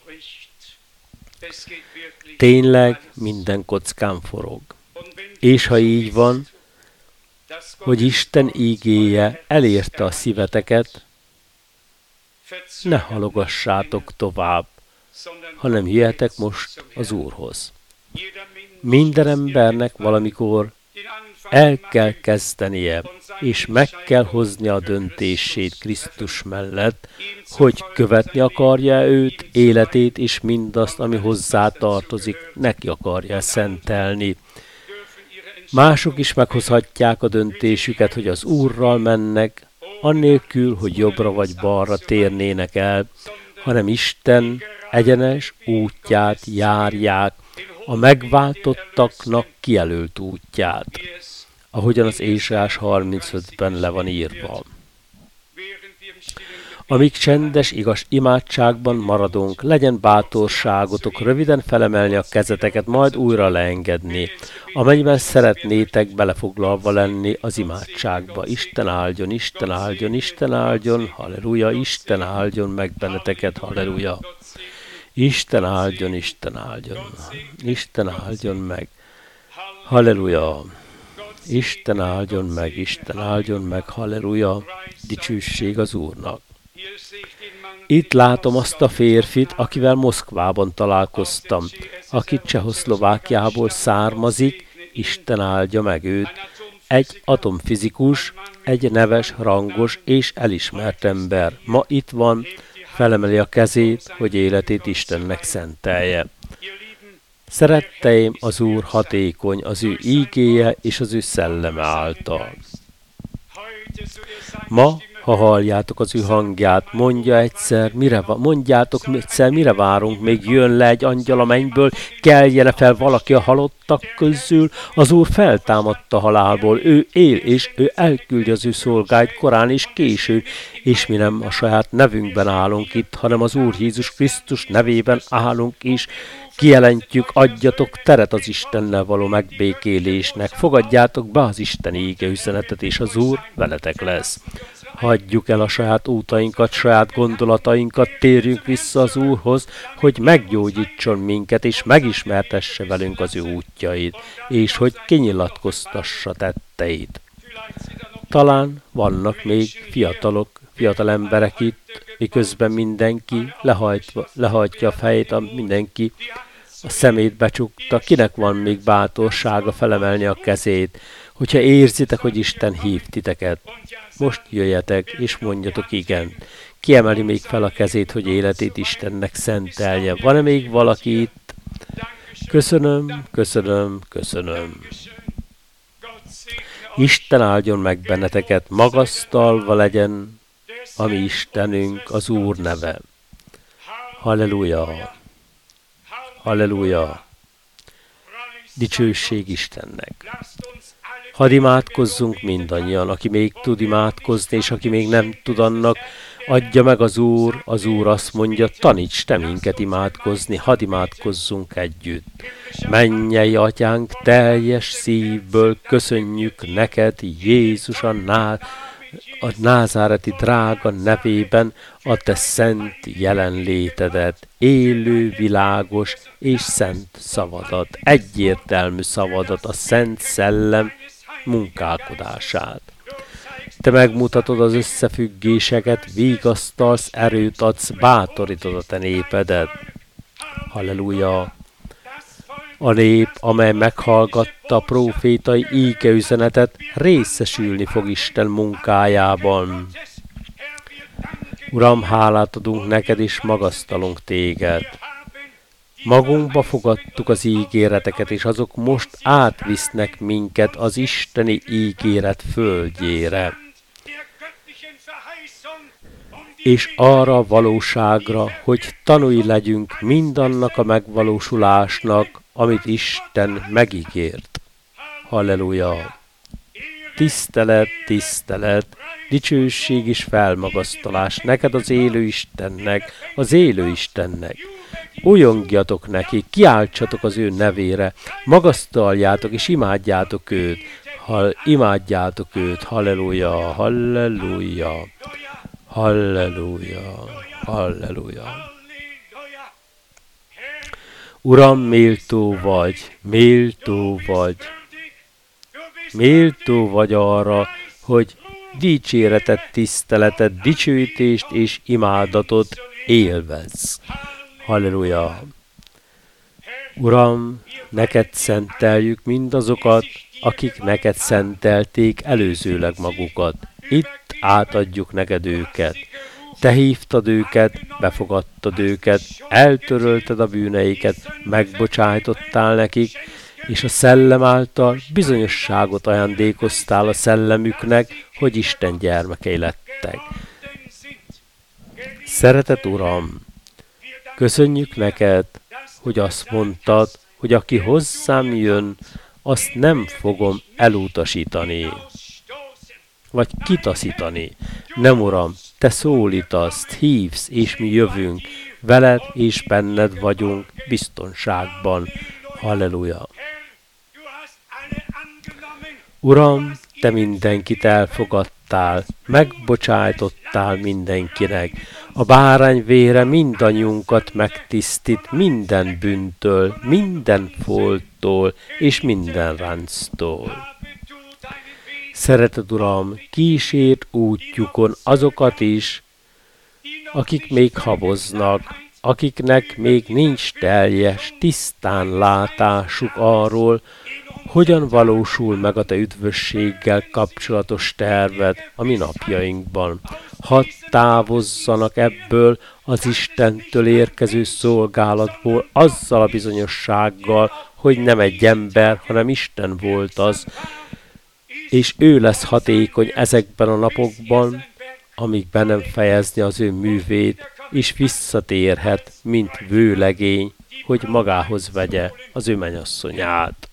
Tényleg minden kockán forog. És ha így van, hogy Isten ígéje elérte a szíveteket, ne halogassátok tovább, hanem jöjjetek most az Úrhoz. Minden embernek valamikor el kell kezdenie, és meg kell hozni a döntését Krisztus mellett, hogy követni akarja őt, életét és mindazt, ami hozzá tartozik, neki akarja szentelni. Mások is meghozhatják a döntésüket, hogy az Úrral mennek, annélkül, hogy jobbra vagy balra térnének el, hanem Isten egyenes útját járják, a megváltottaknak kijelölt útját, ahogyan az Ézsaiás harmincötben le van írva. Amíg csendes, igaz imádságban maradunk, legyen bátorságotok röviden felemelni a kezeteket, majd újra leengedni, amennyiben szeretnétek belefoglalva lenni az imádságba. Isten áldjon, Isten áldjon, Isten áldjon, halleluja, Isten áldjon meg benneteket, halleluja. Isten áldjon, Isten áldjon, Isten áldjon meg, halleluja. Isten áldjon meg, Isten áldjon meg, halleluja, dicsőség az Úrnak. Itt látom azt a férfit, akivel Moszkvában találkoztam, aki Csehszlovákiából származik, Isten áldja meg őt. Egy atomfizikus, egy neves, rangos és elismert ember. Ma itt van, felemeli a kezét, hogy életét Istennek szentelje. Szeretteim, az Úr hatékony, az ő ígéje és az ő szelleme által. Ma, ha halljátok az ő hangját, mondja egyszer, mire, mondjátok egyszer, mire várunk, még jön le egy angyal a mennyből, keljen fel valaki a halottak közül, az Úr feltámadta halálból, ő él, és ő elküldi az ő szolgáit korán és későn, és mi nem a saját nevünkben állunk itt, hanem az Úr Jézus Krisztus nevében állunk is, kijelentjük, adjatok teret az Istennel való megbékélésnek, fogadjátok be az Isten íge üzenetet, és az Úr veletek lesz. Hagyjuk el a saját útainkat, saját gondolatainkat, térjünk vissza az Úrhoz, hogy meggyógyítson minket, és megismertesse velünk az ő útjait, és hogy kinyilatkoztassa tetteit. Talán vannak még fiatalok, fiatal emberek itt, miközben mindenki lehajtva, lehajtja a fejét, a mindenki a szemét becsukta, kinek van még bátorsága felemelni a kezét, hogyha érzitek, hogy Isten hív titeket. Most jöjjetek, és mondjatok igen. Ki emeli még fel a kezét, hogy életét Istennek szentelje? Van-e még valaki itt? Köszönöm, köszönöm, köszönöm. Isten áldjon meg benneteket, magasztalva legyen a mi Istenünk, az Úr neve. Halleluja! Halleluja! Dicsőség Istennek! Hadd imádkozzunk mindannyian, aki még tud imádkozni, és aki még nem tud, annak adja meg az Úr. Az Úr azt mondja, taníts te minket imádkozni, hadd imádkozzunk együtt. Mennyei Atyánk, teljes szívből köszönjük neked, Jézus a, ná, a názáreti drága nevében a te szent jelenlétedet, élő, világos és szent szavadat, egyértelmű szavadat, a Szent Szellem munkálkodását. Te megmutatod az összefüggéseket, vigasztalsz, erőt adsz, bátorítod a te népedet. Halleluja! A nép, amely meghallgatta a prófétai ígeüzenetet, részesülni fog Isten munkájában. Uram, hálát adunk neked, és magasztalunk téged. Magunkba fogadtuk az ígéreteket, és azok most átvisznek minket az isteni ígéret földjére. És arra a valóságra, hogy tanúi legyünk mindannak a megvalósulásnak, amit Isten megígért. Halleluja! Tisztelet, tisztelet, dicsőség és felmagasztalás neked az élő Istennek, az élő Istennek. Újongjatok neki, kiáltsatok az ő nevére, magasztaljátok és imádjátok őt, ha imádjátok őt, halleluja, halleluja, halleluja, halleluja. Uram, méltó vagy, méltó vagy, méltó vagy arra, hogy dicséretet, tiszteletet, dicsőítést és imádatot élvezz. Halleluja! Uram, neked szenteljük mindazokat, akik neked szentelték előzőleg magukat. Itt átadjuk neked őket. Te hívtad őket, befogadtad őket, eltörölted a bűneiket, megbocsájtottál nekik, és a szellem által bizonyosságot ajándékoztál a szellemüknek, hogy Isten gyermekei lettek. Szeretett Uram, köszönjük neked, hogy azt mondtad, hogy aki hozzám jön, azt nem fogom elutasítani, vagy kitaszítani. Nem, Uram, te szólítasz, hívsz, és mi jövünk, veled és benned vagyunk biztonságban. Halleluja! Uram, te mindenkit elfogadtál, megbocsájtottál mindenkinek. A bárány vére mindannyiunkat megtisztít minden bűntől, minden folttól és minden ránctól. Szereted Uram, kísért útjukon azokat is, akik még haboznak, akiknek még nincs teljes, tisztán látásuk arról, hogyan valósul meg a te üdvösséggel kapcsolatos terved a mi napjainkban. Hadd távozzanak ebből az Istentől érkező szolgálatból azzal a bizonyossággal, hogy nem egy ember, hanem Isten volt az, és ő lesz hatékony ezekben a napokban, amíg be nem fejezni az ő művét, és visszatérhet, mint vőlegény, hogy magához vegye az ő mennyasszonyát.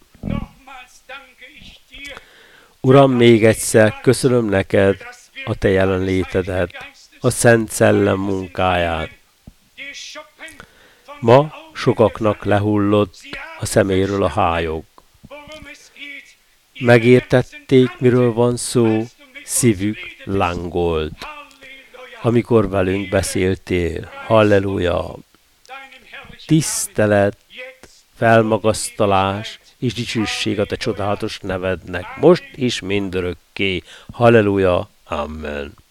Uram, még egyszer köszönöm neked a te jelenlétedet, a Szent Szellem munkáját. Ma sokaknak lehullott a szeméről a hályog. Megértették, miről van szó, szívük lángolt. Amikor velünk beszéltél, halleluja, tisztelet, felmagasztalás és dicsőség a te csodálatos nevednek, most és mindörökké, halleluja, amen.